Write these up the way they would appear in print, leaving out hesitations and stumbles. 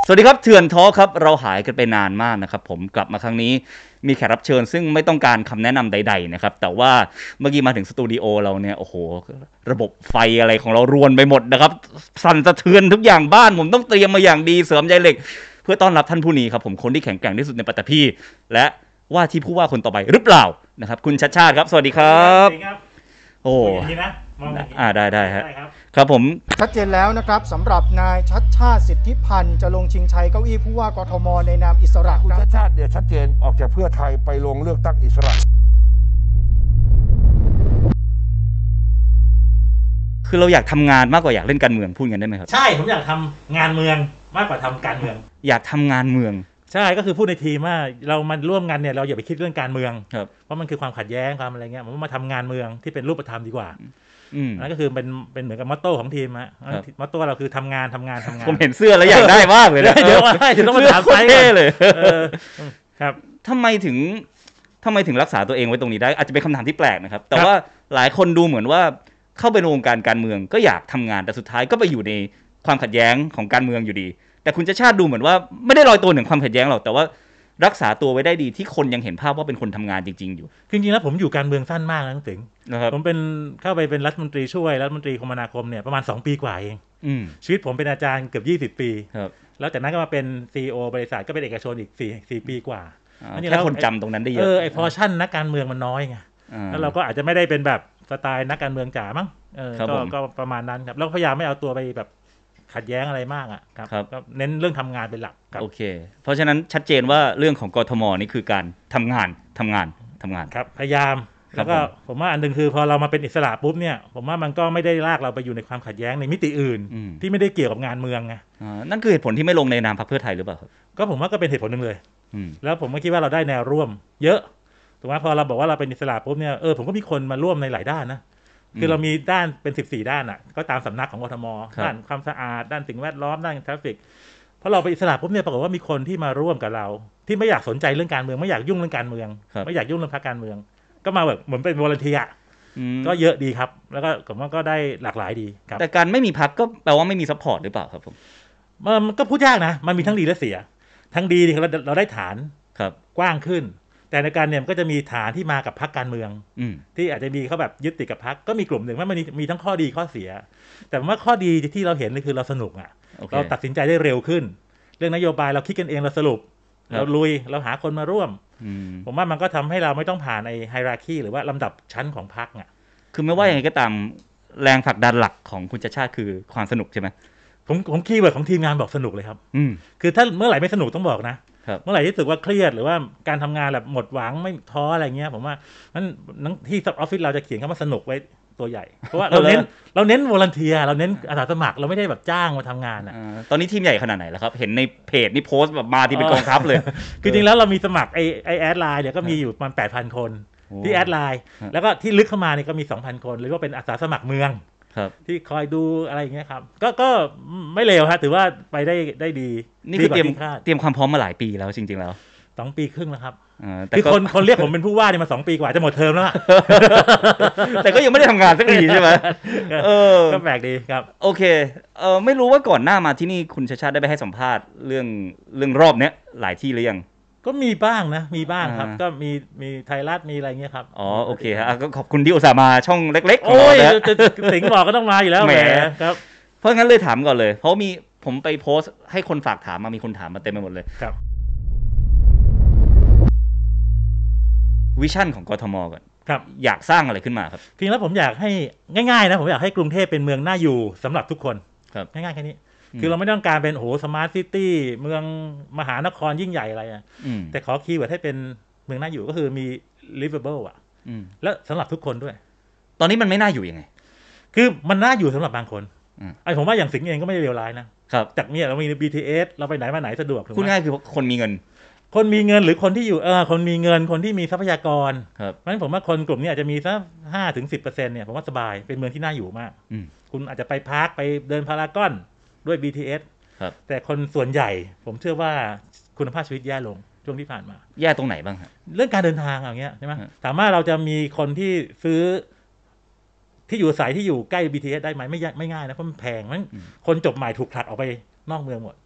สวัสดีครับเถื่อนท้อครับเราหายกันไปนานมากนะครับผมกลับมาครั้งนี้มีแขกรับเชิญซึ่งไม่ต้องการคำแนะนำใดๆนะครับแต่ว่าเมื่อกี้มาถึงสตูดิโอเราเนี่ยโอ้โหระบบไฟอะไรของเรารวนไปหมดนะครับสั่นสะเทือนทุกอย่างบ้านผมต้องเตรียมมาอย่างดีเสริมใยเหล็กเพื่อต้อนรับท่านผู้นี้ครับผมคนที่แข็งแกร่งที่สุดในปัตตภีและว่าที่ผู้ว่าคนต่อไปหรือเปล่านะครับคุณชัชชาติครับสวัสดีครับโอ้ได้ฮะครับผมชัดเจนแล้วนะครับสำหรับนายชัชชาติสิทธิพันธ์จะลงชิงชัยเก้าอี้ผู้ว่ากทมในนามอิสระคุณชัชชาติเนี่ยชัดเจนออกจากเพื่อไทยไปลงเลือกตั้งอิสระคือเราอยากทำงานมากกว่าอยากเล่นการเมืองพูดกันได้ไหมครับใช่ผมอยากทำงานเมืองมากกว่าทำการเมืองอยากทำงานเมืองใช่ก็คือพูดในทีมว่าเรามันร่วมกันเนี่ยเราอย่าไปคิดเรื่องการเมืองครับเพราะมันคือความขัดแย้งความอะไรเงี้ยผมว่ามาทำงานเมืองที่เป็นรูปธรรมดีกว่านั่นก็คือเป็นเหมือนกับมอตโต้ของทีมฮะมอตโต้เราคือทำงานผมเห็นเสื้อแล้วอยากได้มากเลยนะเดี๋ยวว่าจะต้องมาถามไซส์เลยครับทำไมถึงรักษาตัวเองไว้ตรงนี้ได้อาจจะเป็นคำถามที่แปลกนะครับแต่ว่าหลายคนดูเหมือนว่าเข้าไปในวงการเมืองก็อยากทำงานแต่สุดท้ายก็ไปอยู่ในความขัดแย้งของการเมืองอยู่ดีแต่คุณชัชชาติดูเหมือนว่าไม่ได้ลอยตัวเหนือความขัดแย้งหรอกแต่ว่ารักษาตัวไว้ได้ดีที่คนยังเห็นภาพว่าเป็นคนทำงานจริงๆอยู่จริงๆแล้วผมอยู่การเมืองสั้นมากนะถึงผมเป็นเข้าไปเป็นรัฐมนตรีช่วยรัฐมนตรีคมนาคมเนี่ยประมาณ2 ปีกว่าเองชีวิตผมเป็นอาจารย์เกือบ20 ปีแล้วจากนั้นก็มาเป็น CEO บริษัทก็เป็นเอกชนอีก4 ปีกว่าแค่คนจำตรงนั้นได้เยอะไอ้พอชั่นนักการเมืองมันน้อยไงแล้วเราก็อาจจะไม่ได้เป็นแบบสไตล์นักการเมืองจ๋ามั้งก็ประมาณนั้นครับแล้วพยายามไม่เอาตัวไปแบบขัดแย้งอะไรมากอ่ะครับก็เน้นเรื่องทำงานเป็นหลักโอเคเพราะฉะนั้นชัดเจนว่าเรื่องของกทมนี่คือการทำงานครับพยายามแล้วก็ผมว่าอันนึงคือพอเรามาเป็นอิสระปุ๊บเนี่ยผมว่ามันก็ไม่ได้ลากเราไปอยู่ในความขัดแย้งในมิติอื่นที่ไม่ได้เกี่ยวกับงานเมืองไงนั่นคือเหตุผลที่ไม่ลงในนามพรรคเพื่อไทยหรือเปล่าครับก็ผมว่าก็เป็นเหตุผลนึงเลยแล้วผมก็คิดว่าเราได้แนวร่วมเยอะถูกไหมพอเราบอกว่าเราเป็นอิสระปุ๊บเนี่ยผมก็มีคนมาร่วมในหลายด้านนะคือเรามีด้านเป็น14 ด้านอ่ะก็ตามสำนักของกทมด้านความสะอาดด้านสิ่งแวดล้อมด้านทราฟฟิกเพราะเราไปอิสระปุ๊บเนี่ยปรากฏว่ามีคนที่มาร่วมกับเราที่ไม่อยากสนใจเรื่องการเมืองไม่อยากยุ่งเรื่องการเมืองไม่อยากยุ่งเรื่องพรรคการเมืองก็มาแบบเหมือนเป็นวอลันเทียร์ก็เยอะดีครับแล้วก็ผมว่าก็ได้หลากหลายดีครับแต่การไม่มีพรรคก็แปลว่าไม่มีซัพพอร์ตหรือเปล่าครับผมมันก็พูดยากนะมันมีทั้งดีและเสียทั้งดีที่เราได้ฐานกว้างขึ้นแต่ในการเนี่ยก็จะมีฐานที่มากับพรรคการเมืองที่อาจจะมีเขาแบบยึดติดกับพรรคก็มีกลุ่มหนึ่งมันมีทั้งข้อดีข้อเสียแต่ว่าข้อดีที่เราเห็นคือเราสนุกอ่ะเราตัดสินใจได้เร็วขึ้นเรื่องนโยบายเราคิดกันเองเราสรุปเราลุยเราหาคนมาร่วมผมว่ามันก็ทำให้เราไม่ต้องผ่านในไฮราคีหรือว่าลำดับชั้นของพรรคอ่ะคือไม่ว่าอย่างไรก็ตามแรงผลักดันหลักของคุณชัชชาติคือความสนุกใช่ไหมผมคีย์เวิร์ดของทีมงานบอกสนุกเลยครับคือถ้าเมื่อไหร่ไม่สนุกต้องบอกนะเมื่อไหร่ที่รู้สึกว่าเครียดหรือว่าการทำงานแบบหมดหวังไม่ท้ออะไรเงี้ยผมว่านั้นที่ออฟฟิศเราจะเขียนคำว่าสนุกไว้ตัวใหญ่เพราะว่าเราเน้นวอลันเทียเราเน้นอาสาสมัครเราไม่ได้แบบจ้างมาทำงานอ่ะตอนนี้ทีมใหญ่ขนาดไหนแล้วครับเห็นในเพจนี่โพสต์แบบมาที่เป็นกองทัพเลยคือจริงแล้วเรามีสมัครไอแอดไลน์เนี่ยก็มีอยู่ประมาณ 8,000 คนที่แอดไลน์แล้วก็ที่ลึกเข้ามานี่ก็มี 2,000 คนเรียกว่าเป็นอาสาสมัครเมืองที่คอยดูอะไรอย่างเงี้ยครับก็ไม่เลวฮะถือว่าไปได้ดีนี่คือเตรียมความพร้อมมาหลายปีแล้วจริงๆแล้ว 2 ปีครึ่งแล้วครับคือคนเรียกผมเป็นผู้ว่านี่มา2 ปีกว่าจะหมดเทอมแล้วแต่ก็ยังไม่ได้ทำงานสักทีใช่ไหมก็แปลกดีครับโอเคไม่รู้ว่าก่อนหน้ามาที่นี่คุณชัชชาติได้ไปให้สัมภาษณ์เรื่องรอบเนี้ยหลายที่หรือยังก็มีบ้างนะมีบ้างครับก็มีไทยรัฐมีอะไรเงี้ยครับโอเคฮะก็ขอบคุณที่อุตส่าห์มาช่องเล็กๆโอ้ยจะสิงห์บอกก็ต้องมาอยู่แล้วแหมครับเพราะงั้นเลยถามก่อนเลยเพราะผมไปโพสต์ให้คนฝากถามมามีคนถามมาเต็มไปหมดเลยครับวิชั่นของกทมก่อนครับอยากสร้างอะไรขึ้นมาครับจริงแล้วผมอยากให้ง่ายๆนะผมอยากให้กรุงเทพเป็นเมืองน่าอยู่สำหรับทุกคนครับง่ายๆแค่นี้คือเราไม่ต้องการเป็นสมาร์ทซิตี้เมืองมหานครยิ่งใหญ่อะไรแต่ขอคีย์เวิร์ดให้เป็นเมืองน่าอยู่ก็คือมี livable แล้วสำหรับทุกคนด้วยตอนนี้มันไม่น่าอยู่ยังไงคือมันน่าอยู่สำหรับบางคนผมว่าอย่างสิงห์เองก็ไม่ได้เลวร้ายนะครับจากนี้เรามี BTS เราไปไหนมาไหนสะดวกพูดง่ายคือคนมีเงินหรือคนที่อยู่คนมีเงินคนที่มีทรัพยากรเพราะฉะนั้นผมว่าคนกลุ่มนี้อาจจะมีสัก5-10%เนี่ยผมว่าสบายเป็นเมืองที่น่าอยู่มากคุณอาจจะไปพาร์คไปเดินพารากอนด้วย BTS แต่คนส่วนใหญ่ผมเชื่อว่าคุณภาพชีวิตแย่ลงช่วงที่ผ่านมาแย่ตรงไหนบ้างครับเรื่องการเดินทางอย่างเงี้ยใช่ไหมถามว่าเราจะมีคนที่ซื้อที่อยู่อาศัยที่อยู่ใกล้ BTS ได้ไหมไม่ง่ายนะเพราะมันแพงมันคนจบใหม่ถูกผลักออกไปนอกเมืองหมด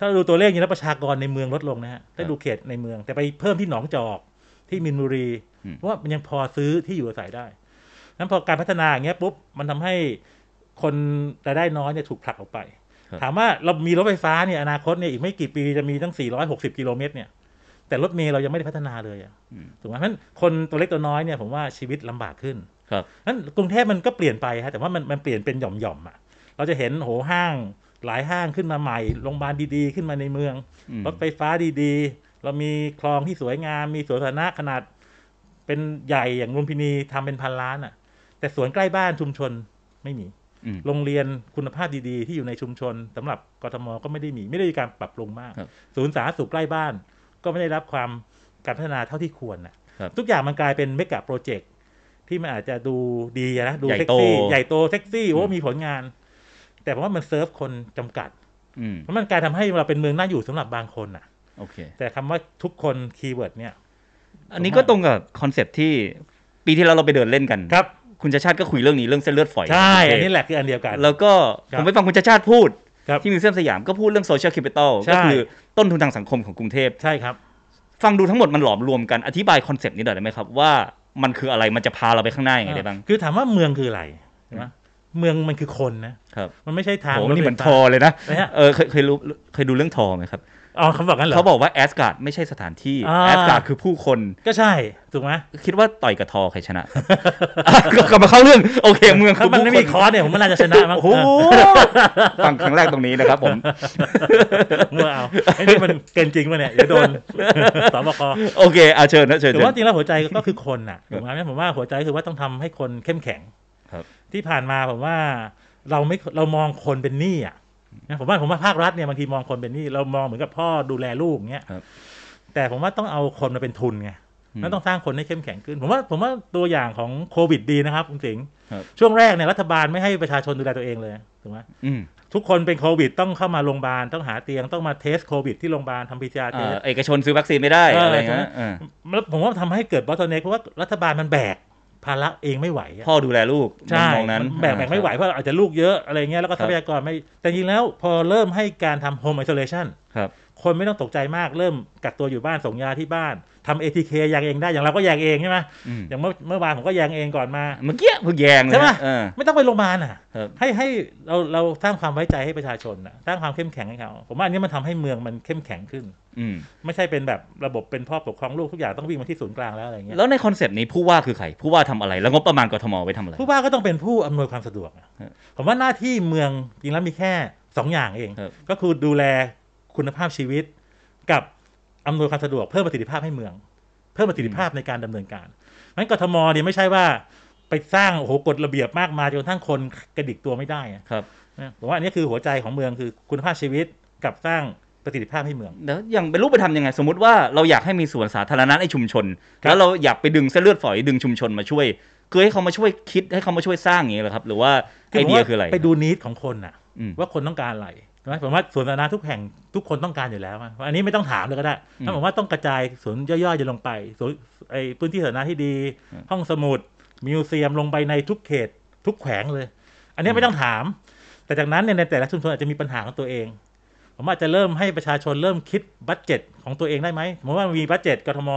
ถ้าดูตัวเลขนี้แล้วประชากรในเมืองลดลงนะฮะถ้าดูเขตในเมืองแต่ไปเพิ่มที่หนองจอกที่มินบุรีเพราะว่ามันยังพอซื้อที่อยู่อาศัยได้นั้นพอการพัฒนาอย่างเงี้ยปุ๊บมันทำให้คนรายได้น้อยเนี่ยถูกผลักออกไปถามว่าเรามีรถไฟฟ้าเนี่ยอนาคตเนี่ยอีกไม่กี่ปีจะมีตั้ง460กิโลเมตรเนี่ยแต่รถเมล์เรายังไม่ได้พัฒนาเลยถูกไหมเพราะฉะนั้นคนตัวเล็กตัวน้อยเนี่ยผมว่าชีวิตลำบากขึ้นนั้นกรุงเทพมันก็เปลี่ยนไปฮะแต่ว่ามันเปลี่ยนเป็นหย่อมๆอ่ะเราจะเห็นโหห้างหลายห้างขึ้นมาใหม่โรงพยาบาลดีๆขึ้นมาในเมืองรถไฟฟ้าดีๆเรามีคลองที่สวยงามมีสวนสาธารณะขนาดเป็นใหญ่อย่างลุมพินีทำเป็น1,000 ล้านอ่ะแต่สวนใกล้บ้านชุมชนไม่มีโรงเรียนคุณภาพดีๆที่อยู่ในชุมชนสำหรับกทมก็ไม่ได้มีการปรับปรุงมากศูนย์สาธารณสุขใกล้บ้านก็ไม่ได้รับความการพัฒนาเท่าที่ควรนะทุกอย่างมันกลายเป็นเมกะโปรเจกต์ที่มันอาจจะดูดีนะดูเซ็กซี่ใหญ่โตเซ็กซี่โอ้มีผลงานแต่ผมว่ามันเซิร์ฟคนจำกัดเพราะมันกลายทำให้เราเป็นเมืองน่าอยู่สำหรับบางคนอ่ะโอเคแต่คำว่าทุกคนคีย์เวิร์ดเนี่ยอันนี้ก็ตรงกับคอนเซ็ปต์ที่ปีที่แล้วเราไปเดินเล่นกันครับคุณชาติก็คุยเรื่องนี้เรื่องเส้นเลือดฝอยใช่อันนี้แหละคืออันเดียวกันแล้วก็ผมไปฟังคุณชาติพูดที่มิวเซียมสยามก็พูดเรื่องโซเชียลแคปิตอลก็คือต้นทุนทางสังคมของกรุงเทพใช่ครับฟังดูทั้งหมดมันหลอมรวมกันอธิบายคอนเซ็ปต์นี้หน่อยได้ไหมครับว่ามันคืออะไรมันจะพาเราไปข้างหน้าอย่างไรได้บ้างคือถามว่าเมืองคืออะไรใช่ไหมเมืองมันคือคนนะครับมันไม่ใช่ทางนี่เหมือนทอเลยนะเคยดูเรื่องทอไหมครับเขาบอกกันเหรอเขาบอกว่าแอสการ์ดไม่ใช่สถานที่แอสการ์ดคือผู้คนก็ใช่ถูกไหมคิดว่าต่อยกับทอใครชนะกลับมาเข้าเรื่องโอเคเมืองคือมันไม่มีคอร์สเนี่ยผมมันน่าจะชนะมั้งโอ้โหฟังครั้งแรกตรงนี้นะครับผมเมื่อเอาไอ้นี่มันเกินจริงป่ะเนี่ยเดี๋ยวโดนสบคโอเคเชิญแต่ว่าจริงแล้วหัวใจก็คือคนน่ะถูกไหมผมว่าหัวใจคือว่าต้องทำให้คนเข้มแข็งที่ผ่านมาผมว่าเรามองคนเป็นหนี้อ่ะผมว่าภาครัฐเนี่ยบางทีมองคนเป็นหนี้เรามองเหมือนกับพ่อดูแลลูกเงี้ยแต่ผมว่าต้องเอาคนมาเป็นทุนไงแล้วต้องสร้างคนให้เข้มแข็งขึ้นผมว่าตัวอย่างของโควิดดีนะครับคุณสิงห์ช่วงแรกเนี่ยรัฐบาลไม่ให้ประชาชนดูแลตัวเองเลยถูกไหมทุกคนเป็นโควิดต้องเข้ามาโรงพยาบาลต้องหาเตียงต้องมาเทสโควิดที่โรงพยาบาลทำ PCR เอกชนซื้อวัคซีนไม่ได้อะไรเงี้ยแล้วผมว่าทำให้เกิดบอทเทิลเน็กเพราะว่ารัฐบาลมันแบกภาระเองไม่ไหวพ่อดูแลลูกใช่แบกไม่ไหวเพราะอาจจะลูกเยอะอะไรเงี้ยแล้วก็ทรัพยากรไม่แต่จริงแล้วพอเริ่มให้การทำโฮมไอโซเลชันคนไม่ต้องตกใจมากเริ่มกักตัวอยู่บ้านส่งยาที่บ้านทำ ATK แยงเองได้อย่างเราก็แยงเองใช่ไหมอย่างเมื่อวานผมก็แยงเองก่อนมาเมื่อกี้เพิ่งแยงใช่ไหมไม่ต้องไปโรงพยาบาลให้เราสร้างความไว้ใจให้ประชาชนสร้างความเข้มแข็งให้เขาผมว่าอันนี้มันทำให้เมืองมันเข้มแข็งขึ้นไม่ใช่เป็นแบบระบบเป็นพ่อปกครองลูกทุกอย่างต้องวิ่งมาที่ศูนย์กลางแล้วอะไรเงี้ยแล้วในคอนเซปต์นี้ผู้ว่าคือใครผู้ว่าทำอะไรแล้วงบประมาณกทมไว้ทำอะไรผู้ว่าก็ต้องเป็นผู้อำนวยความสะดวกผมว่าหน้าที่เมืองจริงแล้วมีแค่2อย่างเองก็คือดูแลคุณภาพชีวิตกับอำนวยความสะดวกเพิ่มประสิทธิภาพให้เมืองเพิ่มประสิทธิภาพในการดำเนินการงั้นกทมเนี่ยไม่ใช่ว่าไปสร้างโอ้โหกฎระเบียบมากมายจนกระทั่งคนกระดิกตัวไม่ได้ครับผมว่าอันนี้คือหัวใจของเมืองคือคุณภาพชีวิตกับสร้างประสิทธิภาพให้เมืองแล้วอย่างเป็นรูปธรรมยังไงสมมติว่าเราอยากให้มีสวนสาธารณะในชุมชนแล้วเราอยากไปดึงเส้นเลือดฝอยดึงชุมชนมาช่วยคือให้เขามาช่วยคิดให้เขามาช่วยสร้างอย่างนี้เหรอครับหรือว่าไอเดียคืออะไรไปดูนิดของคนน่ะว่าคนต้องการอะไรผมว่าสวนสาธารณะทุกแห่งทุกคนต้องการอยู่แล้วอันนี้ไม่ต้องถามเลยก็ได้ถ้าผมว่าต้องกระจายสวนย่อยๆจะลงไปสวนไอ้พื้นที่สาธารณะที่ดีห้องสมุดมิวเซียมลงไปในทุกเขตทุกแขวงเลยอันนี้ไม่ต้องถามแต่จากนั้นในแต่ละชุมชนอาจจะมีปัญหาของตัวเองผมอาจจะเริ่มให้ประชาชนเริ่มคิดบัดเจ็ตของตัวเองได้ไหมผมว่ามีบัดเจ็ตกทม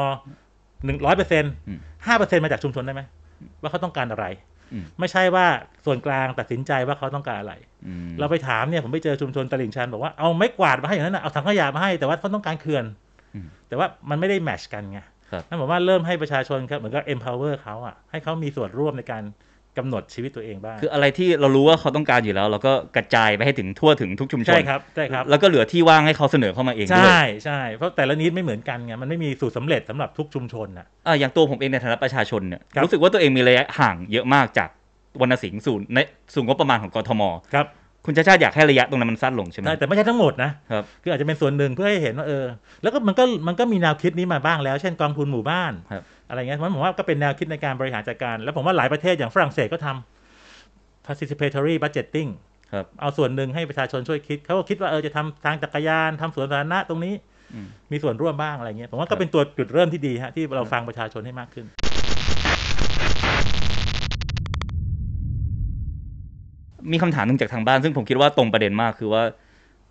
100% 5% มาจากชุมชนได้ไหมว่าเขาต้องการอะไรไม่ใช่ว่าส่วนกลางตัดสินใจว่าเขาต้องการอะไรเราไปถามเนี่ยผมไปเจอชุมชนตลิ่งชันบอกว่าเอาไม้กวาดมาให้อย่างนั้นนะเอาถังขยะมาให้แต่ว่าเขาต้องการเขื่อนแต่ว่ามันไม่ได้แมทช์กันไงนั่นผมว่าเริ่มให้ประชาชนครับเหมือนกับ empower เขาให้เขามีส่วนร่วมในการกำหนดชีวิตตัวเองบ้างคืออะไรที่เรารู้ว่าเขาต้องการอยู่แล้วเราก็กระจายไปให้ถึงทั่วถึงทุกชุมชนใช่ครับแล้วก็เหลือที่ว่างให้เขาเสนอเข้ามาเองด้วยใช่เพราะแต่ละนิดไม่เหมือนกันไงมันไม่มีสูตรสำเร็จสำหรับทุกชุมชนอย่างตัวผมเองในฐานะประชาชนเนี่ยรู้สึกว่าตัวเองมีระยะห่างเยอะมากจากวรรณสิงห์สู่งบประมาณของกทมครับคุณชาติอยากให้ระยะตรงนั้นมันสั้นลงใช่ไหมแต่ไม่ใช่ทั้งหมดนะครับคืออาจจะเป็นส่วนหนึ่งเพื่อให้เห็นว่าแล้วก็มันก็มีแนวคิดนี้มาบ้างแล้วเช่นกองทุนหมู่บ้านอะไรเงี้ยผมว่าก็เป็นแนวคิดในการบริหารจัดการแล้วผมว่าหลายประเทศอย่างฝรั่งเศสก็ทำ participatory budgeting เอาส่วนหนึ่งให้ประชาชนช่วยคิดเขาก็คิดว่าจะทำทางจักรยานทำสวนสาธารณะตรงนี้มีส่วนร่วมบ้างอะไรเงี้ยผมว่าก็เป็นตัวจุดเริ่มที่ดีฮะที่เราฟังประชาชนให้มากขึ้นมีคำถามหนึ่งจากทางบ้านซึ่งผมคิดว่าตรงประเด็นมากคือว่า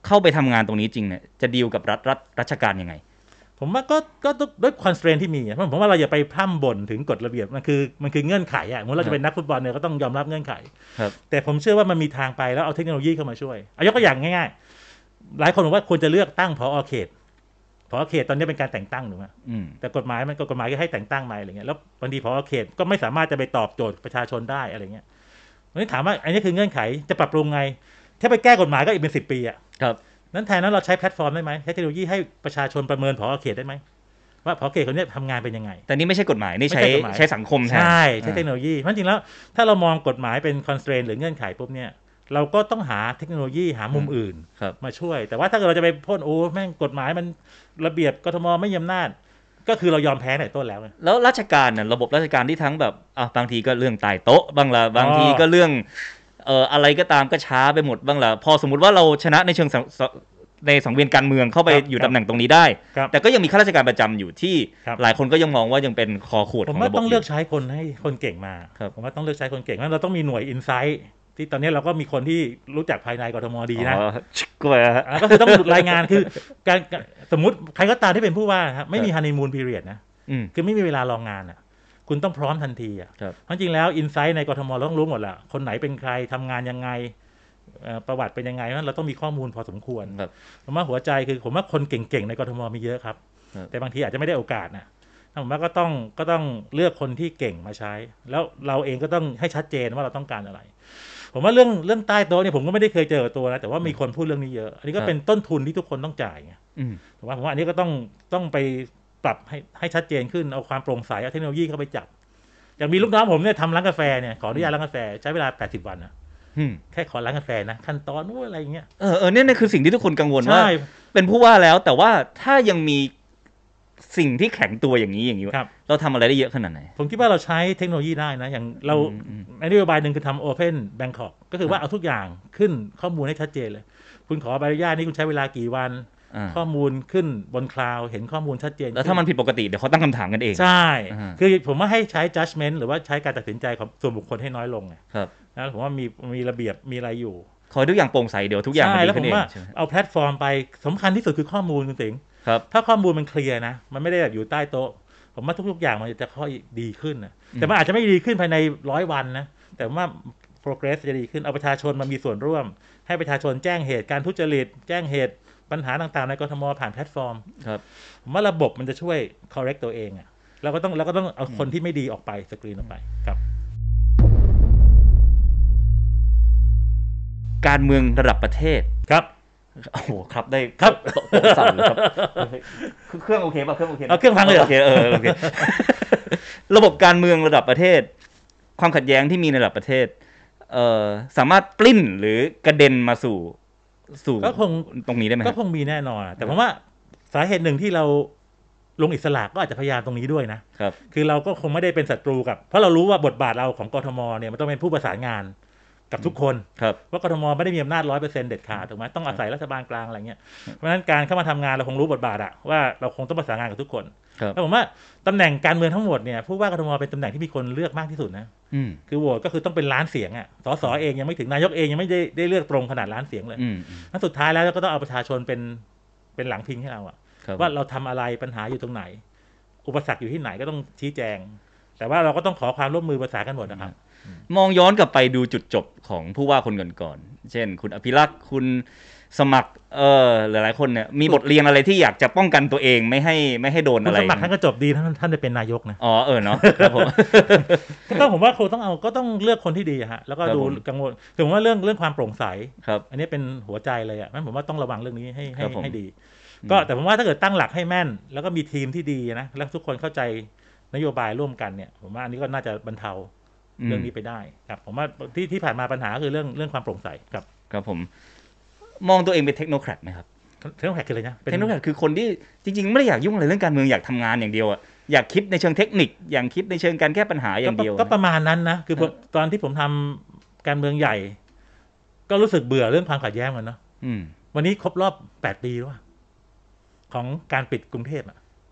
เข้าไปทำงานตรงนี้จริงเนี่ยจะดีลกับรัฐราชการยังไงผมว่าก็ด้วยคอนสเตรนที่มีผมว่าเราอย่าไปพร่ำบ่นถึงกฎระเบียบมันคือเงื่อนไขอ่ะเมื่อเราจะเป็นนักฟุตบอลเนี่ยก็ต้องยอมรับเงื่อนไขแต่ผมเชื่อว่ามันมีทางไปแล้วเอาเทคโนโลยีเข้ามาช่วยยกตัวอย่างง่ายๆหลายคนบอกว่าควรจะเลือกตั้งผอ.เขตผอ.เขตตอนนี้เป็นการแต่งตั้งถูกไหมแต่กฎหมายก็ให้แต่งตั้งมาอะไรเงี้ยแล้วบางทีผอ.เขตก็ไม่สามารถจะไปตอบโจทย์ประชาชนได้อะไรเงี้ยวันนี้ถามว่าอันนี้คือเงื่อนไขจะปรับปรุงไงถ้าไปแก้กฎหมายก็อีกเป็น10 ปีอ่ะนั้นแทนนั้นเราใช้แพลตฟอร์มได้ไหมใช้เทคโนโลยีให้ประชาชนประเมินผอ.เขตได้ไหมว่าผอ.เขตคนนี้ทำงานเป็นยังไงแต่นี่ไม่ใช่กฎหมายนี่ใช้สังคมแทนใช้เทคโนโลยีเพราะจริงแล้วถ้าเรามองกฎหมายเป็นคอนสเตรนหรือเงื่อนไขปุ๊บเนี่ยเราก็ต้องหาเทคโนโลยีหามุมอื่นมาช่วยแต่ว่าถ้าเกิดเราจะไปพ่นแม่งกฎหมายมันระเบียบกทมไม่มีอำนาจก็คือเรายอมแพ้ในต้นแล้วราชการเนี่ยระบบราชการที่ทั้งแบบบางทีก็เรื่องตายโต๊ะบ้างละบางทีก็เรื่องอะไรก็ตามก็ช้าไปหมดบ้างละพอสมมุติว่าเราชนะในเชิงในสังเวียนการเมืองเข้าไปอยู่ตำแหน่งตรงนี้ได้แต่ก็ยังมีข้าราชการประจำอยู่ที่หลายคนก็ยังมองว่ายังเป็นคอขวดของระบบผมว่าต้องเลือกใช้คนให้คนเก่งมาผมว่าต้องเลือกใช้คนเก่งงั้นเราต้องมีหน่วยอินไซต์ที่ตอนนี้เราก็มีคนที่รู้จักภายในกทมดีนะก็คือต้องรายงานคือการสมมติใครก็ตามที่เป็นผู้ว่าครับไม่มีฮันนีมูนพีเรียดนะคือไม่มีเวลารองงานอ่ะคุณต้องพร้อมทันทีอ่ะเพราะจริงแล้วอินไซต์ในกทมเราต้องรู้หมดแหละคนไหนเป็นใครทำงานยังไงประวัติเป็นยังไงนั้นเราต้องมีข้อมูลพอสมควรผมว่าหัวใจคือผมว่าคนเก่งๆในกทมมีเยอะครับแต่บางทีอาจจะไม่ได้โอกาสนะผมว่าก็ต้องเลือกคนที่เก่งมาใช้แล้วเราเองก็ต้องให้ชัดเจนว่าเราต้องการอะไรผมว่าเรื่องใต้โต๊ะเนี่ยผมก็ไม่ได้เคยเจอตัวนะแต่ว่ามีคนพูดเรื่องนี้เยอะอันนี้ก็เป็นต้นทุนที่ทุกคนต้องจ่ายไงผมว่าอันนี้ก็ต้องไปปรับให้ชัดเจนขึ้นเอาความโปร่งใสเอาเทคโนโลยีเข้าไปจับอย่างมีลูกน้องผมเนี่ยทำร้านกาแฟเนี่ยขออนุญาตร้านกาแฟใช้เวลา80 วันนะแค่ขอร้านกาแฟนะขั้นตอนอะไรอย่างเงี้ยเนี่ยคือสิ่งที่ทุกคนกังวลว่าเป็นผู้ว่าแล้วแต่ว่าถ้ายังมีสิ่งที่แข็งตัวอย่างนี้เราทำอะไรได้เยอะขนาดไหนผมคิดว่าเราใช้เทคโนโลยีได้นะอย่างเรานโยบายหนึ่งคือทำ Open Bangkok ก็คือว่าเอาทุกอย่างขึ้นข้อมูลให้ชัดเจนเลยคุณขอใบอนุญาตนี่คุณใช้เวลากี่วันข้อมูลขึ้นบนคลาวด์เห็นข้อมูลชัดเจนแล้วถ้ามันผิดปกติเดี๋ยวเขาตั้งคำถามกันเองใช่คือผมว่าให้ใช้ judgment หรือว่าใช้การตัดสินใจของส่วนบุคคลให้น้อยลงนะผมว่ามีระเบียบมีอะไรอยู่ขอทุกอย่างโปร่งใสเดี๋ยวทุกอย่างมันดีขึ้นเองเอาแพลตฟอร์มไปสำคัญที่สุดคือข้อมูลคุณสิงห์ถ้าข้อมูลมันเคลียร์นะมันไม่ได้แบบอยู่ใต้โต๊ะผมว่าทุกอย่างมันจะค่อยดีขึ้นนะแต่มันอาจจะไม่ดีขึ้นภายใน100 วันนะแต่ว่า progress จะดีขึ้นเอาประชาชนมามีส่วนร่วมให้ประชาชนแจ้งเหตุการทุจริตแจ้งเหตุปัญหาต่างๆในกทมผ่านแพลตฟอร์มผมว่าระบบมันจะช่วย correct ตัวเองอ่ะเราก็ต้องเอาคนที่ไม่ดีออกไปสกรีนออกไปครับการเมืองระดับประเทศครับโอ้โหครับได้ครับโต๊ะสั่นครับเครื่องโอเคป่ะเครื่องโอเคเอาเครื่องพังเลยโอเคโอเคระบบการเมืองระดับประเทศความขัดแย้งที่มีในระดับประเทศสามารถปลิ้นหรือกระเด็นมาสู่ก็คงตรงนี้ได้ไหมก็คงมีแน่นอนแต่ผมว่าสาเหตุหนึ่งที่เราลงอิสระก็อาจจะพยายามตรงนี้ด้วยนะครับคือเราก็คงไม่ได้เป็นศัตรูกับเพราะเรารู้ว่าบทบาทเราของกทมเนี่ยมันต้องเป็นผู้ประสานงานกับทุกคนว่ากทมไม่ได้มีอำนาจ 100% เด็ดขาดถูกไหมต้องอาศัยรัฐบาลกลางอะไรเงี้ยเพราะฉะนั้นการเข้ามาทำงานเราคงรู้บทบาทอะว่าเราคงต้องประสานงานกับทุกคนแล้วผมว่าตำแหน่งการเมืองทั้งหมดเนี่ยผู้ว่ากทมเป็นตำแหน่งที่มีคนเลือกมากที่สุดนะคือโหวตก็คือต้องเป็นล้านเสียงอะสสเองยังไม่ถึงนายกเองยังไม่ได้เลือกตรงขนาดล้านเสียงเลยแล้วสุดท้ายแล้วก็ต้องเอาประชาชนเป็นหลังพิงให้เราอะว่าเราทำอะไรปัญหาอยู่ตรงไหนอุปสรรคอยู่ที่ไหนก็ต้องชี้แจงแต่ว่าเราก็ต้องขอความร่วมมือประสานกันหมดนะครับมองย้อนกลับไปดูจุดจบของผู้ว่าคนก่อนๆเช่นคุณอภิรักษ์คุณสมัครหลายๆคนเนี่ยมีบทเรียนอะไรที่อยากจะป้องกันตัวเองไม่ให้โดนอะไรสมัครท่านก็จบดีท่านได้เป็นนายกนะเนาะครับผมก็ผมว่าคงต้องเลือกคนที่ดีฮะแล้วก็ดูกังวลถึงว่าเรื่องความโปร่งใสอันนี้เป็นหัวใจเลยอ่ะงั้นผมว่าต้องระวังเรื่องนี้ให้ดีก็แต่ผมว่าถ้าเกิดตั้งหลักให้แม่นแล้วก็มีทีมที่ดีนะแล้วทุกคนเข้าใจนโยบายร่วมกันเนี่ยผมว่าอันนี้ก็น่าจะบรรเทาเรื่องนี้ไปได้ครับผมว่าที่ผ่านมาปัญหาคือเรื่องความโปร่งใสครับผมมองตัวเองเป็นเทคโนแครตไหมครับเทคโนแครตคืออะไรนะเทคโนแครตคือคนที่จริงๆไม่ได้อยากยุ่งอะไรเรื่องการเมืองอยากทำงานอย่างเดียวอ่ะอยากคิดในเชิงเทคนิคอยากคิดในเชิงการแก้ปัญหาอย่างเดียวก็ประมาณนั้นนะคือตอนที่ผมทำการเมืองใหญ่ก็รู้สึกเบื่อเรื่องความขัดแย้งกันเนาะวันนี้ครบรอบ8 ปีแล้วของการปิดกรุงเทพอ่ะ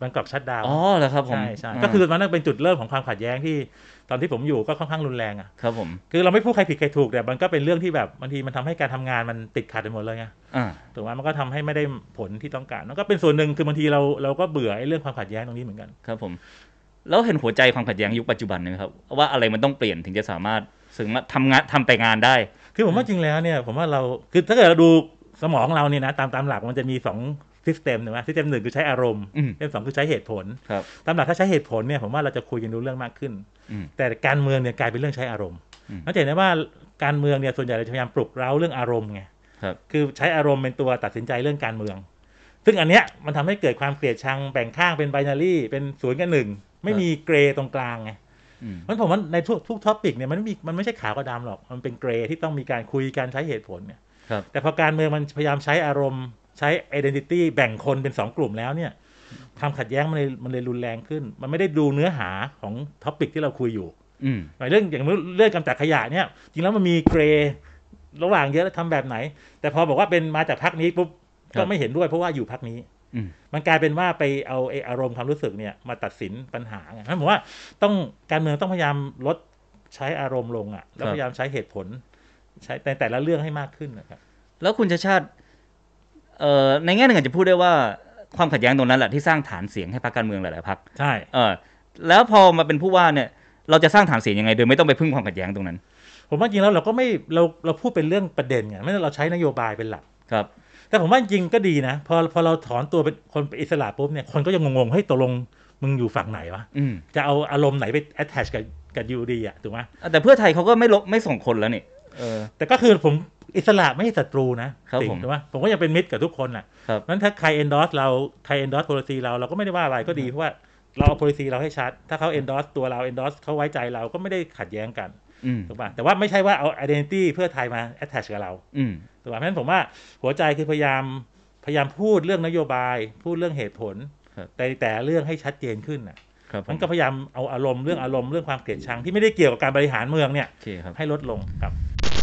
บางกอกชัตดาวน์อ๋อเหรอครับผมใช่ก็คือมันนั่นเป็นจุดเริ่มของความขัดแย้งที่ตอนที่ผมอยู่ก็ค่อนข้างรุนแรงอ่ะครับผมคือเราไม่พูดใครผิดใครถูกแต่มันก็เป็นเรื่องที่แบบบางทีมันทำให้การทำงานมันติดขัดไปหมดเลยไงถูกไหมมันก็ทำให้ไม่ได้ผลที่ต้องการแล้วก็เป็นส่วนหนึ่งคือบางทีเราก็เบื่อไอ้เรื่องความขัดแย้งตรงนี้เหมือนกันครับผมแล้วเห็นหัวใจความขัดแย้งยุคปัจจุบันนะครับว่าอะไรมันต้องเปลี่ยนถึงจะสามารถทำแต่งานได้คือผมว่าจริงแล้วเนี่ยผมว่าเราคือถ้าเกิดเราดูสมองเราเนี่ยนะตามหลักมันจะมี2ซิสเต็มนะซิสเต็ม1คือใช้อารมณ์ซิสเต็ม2คือใช้เหตุผลตามหลักถ้าใช้เหตุผลเนี่ยผมว่าเราจะคุยกันรู้เรื่องมากขึ้นแต่การเมืองเนี่ยกลายเป็นเรื่องใช้อารมณ์นั่นเห็นได้ว่าการเมืองเนี่ยส่วนใหญ่เราพยายามปลุกเร้าเรื่องอารมณ์ไงคือใช้อารมณ์เป็นตัวตัดสินใจเรื่องการเมืองซึ่งอันเนี้ยมันทำให้เกิดความเกลียดชังแบ่งข้างเป็นไบนารีเป็น0 กับ 1ไม่มีเกรย์ตรงกลางไงเพราะผมว่าในทุกท็อปิกเนี่ยมันไม่ใช่ขาวกับดำหรอกมันเป็นเกรย์ที่ต้องมีการคุยการใช้เหตุผลเนี่ยแต่พอการเมืองมันพยายามใช้อารมณ์ใช้ identity แบ่งคนเป็น2 กลุ่มแล้วเนี่ยความขัดแย้งมันเลยรุนแรงขึ้นมันไม่ได้ดูเนื้อหาของท็อปิกที่เราคุยอยู่เรื่องอย่างเรื่องกำจัดขยะเนี่ยจริงแล้วมันมีเกรย์ระหว่างเยอะแล้วทำแบบไหนแต่พอบอกว่าเป็นมาจากพรรคนี้ปุ๊บก็ไม่เห็นด้วยเพราะว่าอยู่พรรคนี้มันกลายเป็นว่าไปเอาอารมณ์ความรู้สึกเนี่ยมาตัดสินปัญหาไงผมว่าการเมืองต้องพยายามลดใช้อารมณ์ลงอ่ะแล้วพยายามใช้เหตุผลใช้แต่ละเรื่องให้มากขึ้นนะครับแล้วคุณชาติในแง่หนึ่งอาจจะพูดได้ว่าความขัดแย้งตรงนั้นแหละที่สร้างฐานเสียงให้พรรคการเมืองหลายๆพรรคใช่แล้วพอมาเป็นผู้ว่าเนี่ยเราจะสร้างฐานเสียงยังไงโดยไม่ต้องไปพึ่งความขัดแย้งตรงนั้นผมว่าจริงแล้วเราก็ไม่เราพูดเป็นเรื่องประเด็นไงไม่เราใช้นโยบายเป็นหลักครับแต่ผมว่าจริงก็ดีนะพอเราถอนตัวเป็นคนอิสระปุ๊บเนี่ยคนก็ยังงงๆเฮ้ยตกลงมึงอยู่ฝั่งไหนวะจะเอาอารมณ์ไหนไป attach กับยูดีอ่ะถูกไหมแต่เพื่อไทยเขาก็ไม่ส่งคนแล้วนี่แต่ก็คือผมอิสระไม่ใช่ศัตรูนะถูกไหมผมก็ยังเป็นมิตรกับทุกคนน่ะนั้นถ้าใคร endorse เราใคร endorse policy เราก็ไม่ได้ว่าอะไรก็ดีเพราะว่าเราเอา policy เราให้ชัดถ้าเขา endorse ตัวเรา endorse เขาไว้ใจเราก็ไม่ได้ขัดแย้งกันถูกป่ะแต่ว่าไม่ใช่ว่าเอา identity เพื่อไทยมา attach กับเราถูกป่ะเพราะฉะนั้นผมว่าหัวใจคือพยายามพูดเรื่องนโยบายพูดเรื่องเหตุผลแต่เรื่องให้ชัดเจนขึ้นน่ะมันก็พยายามเอาอารมณ์เรื่องความเกลียดชังที่ไม่ได้เกี่ยวกับการบริหารเมืองเนี่ยให้ลดลงครับ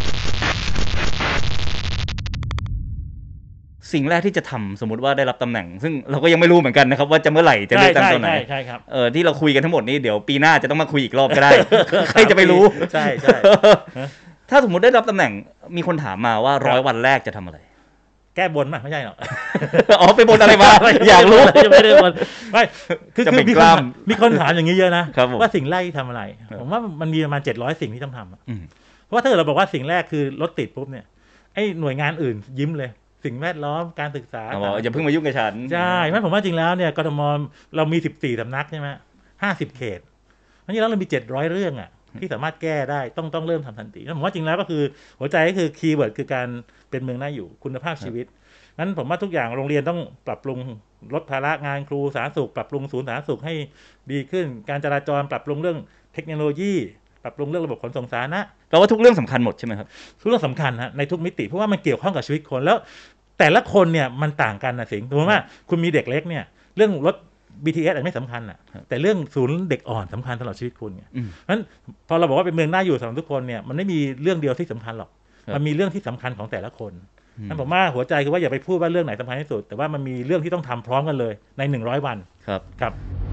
สิ่งแรกที่จะทำสมมติว่าได้รับตำแหน่งซึ่งเราก็ยังไม่รู้เหมือนกันนะครับว่าจะเมื่อไหร่จะเลือกตั้งตอนไหนใช่ครับที่เราคุยกันทั้งหมดนี้เดี๋ยวปีหน้าจะต้องมาคุยอีกรอบก็ได้ ใครจะไปรู้ใช่ถ้าสมมติได้รับตำแหน่งมีคนถามมาว่า100 วันแรกจะทำอะไรแก้บนมั้ยไม่ใช่หรอกไปบนอะไรมาอยากรู้จะไม่ได้บนไม่คือมีคนถามอย่างนี้เยอะนะว่าสิ่งแรกที่ทำอะไรผมว่ามันมีประมาณ700สิ่งที่ต้องทำเพราะว่าถ้าเราบอกว่าสิ่งแรกคือรถติดปุ๊บเนี่ยไอ้หน่วยงานอื่นยิ้มเลยสิ่งแวดล้อมการศึกษาอย่าเพิ่งมายุ่งกับฉันใช่ไหมผมว่าจริงแล้วเนี่ยกทมเรามี14 สำนักใช่ไหม50 เขตเพราะฉะนั้นเรามี700 เรื่องอ่ะที่สามารถแก้ได้ต้องเริ่มทำทันทีผมว่าจริงแล้วก็คือหัวใจก็คือคีย์เวิร์ดคือการเป็นเมืองน่าอยู่คุณภาพชีวิตนั้นผมว่าทุกอย่างโรงเรียนต้องปรับปรุงลดภาระงานครูสาธารณสุขปรับปรุงศูนย์สาธารณสุขให้ดีขึ้นการจราจรปรับปรุงเรื่องเทคโนโลยีปรับปรุงเรื่องระบบขนส่งสาธารณะแปลว่าทุกเรื่องสำคัญหมดใช่ไหมครับทุกเรื่องสำคัญฮะในทุกมิติเพราะว่ามันเกี่ยวข้องกับชีวิตคนแล้วแต่ละคนเนี่ยมันต่างกันนะสิงห์สมมติว่าคุณมีเด็กเล็กเนี่ยเรื่องรถ BTS อาจไม่สำคัญแต่เรื่องศูนย์เด็กอ่อนสำคัญตลอดชีวิตคุณเนี่ยเพราะฉะนั้นพอเราบอกว่าเป็นเมืองน่าอยู่สำหรับทุกคนเนี่ยมันไม่มีเรื่องเดียวที่สำคัญหรอกมันมีเรื่องที่สำคัญของแต่ละคนนั้นผมว่าหัวใจคือว่าอย่าไปพูดว่าเรื่องไหนสำคัญที่สุดแต่ว่ามันมีเรื่องที่ต้องทำพร้อมกันเลยใน100 วันครับ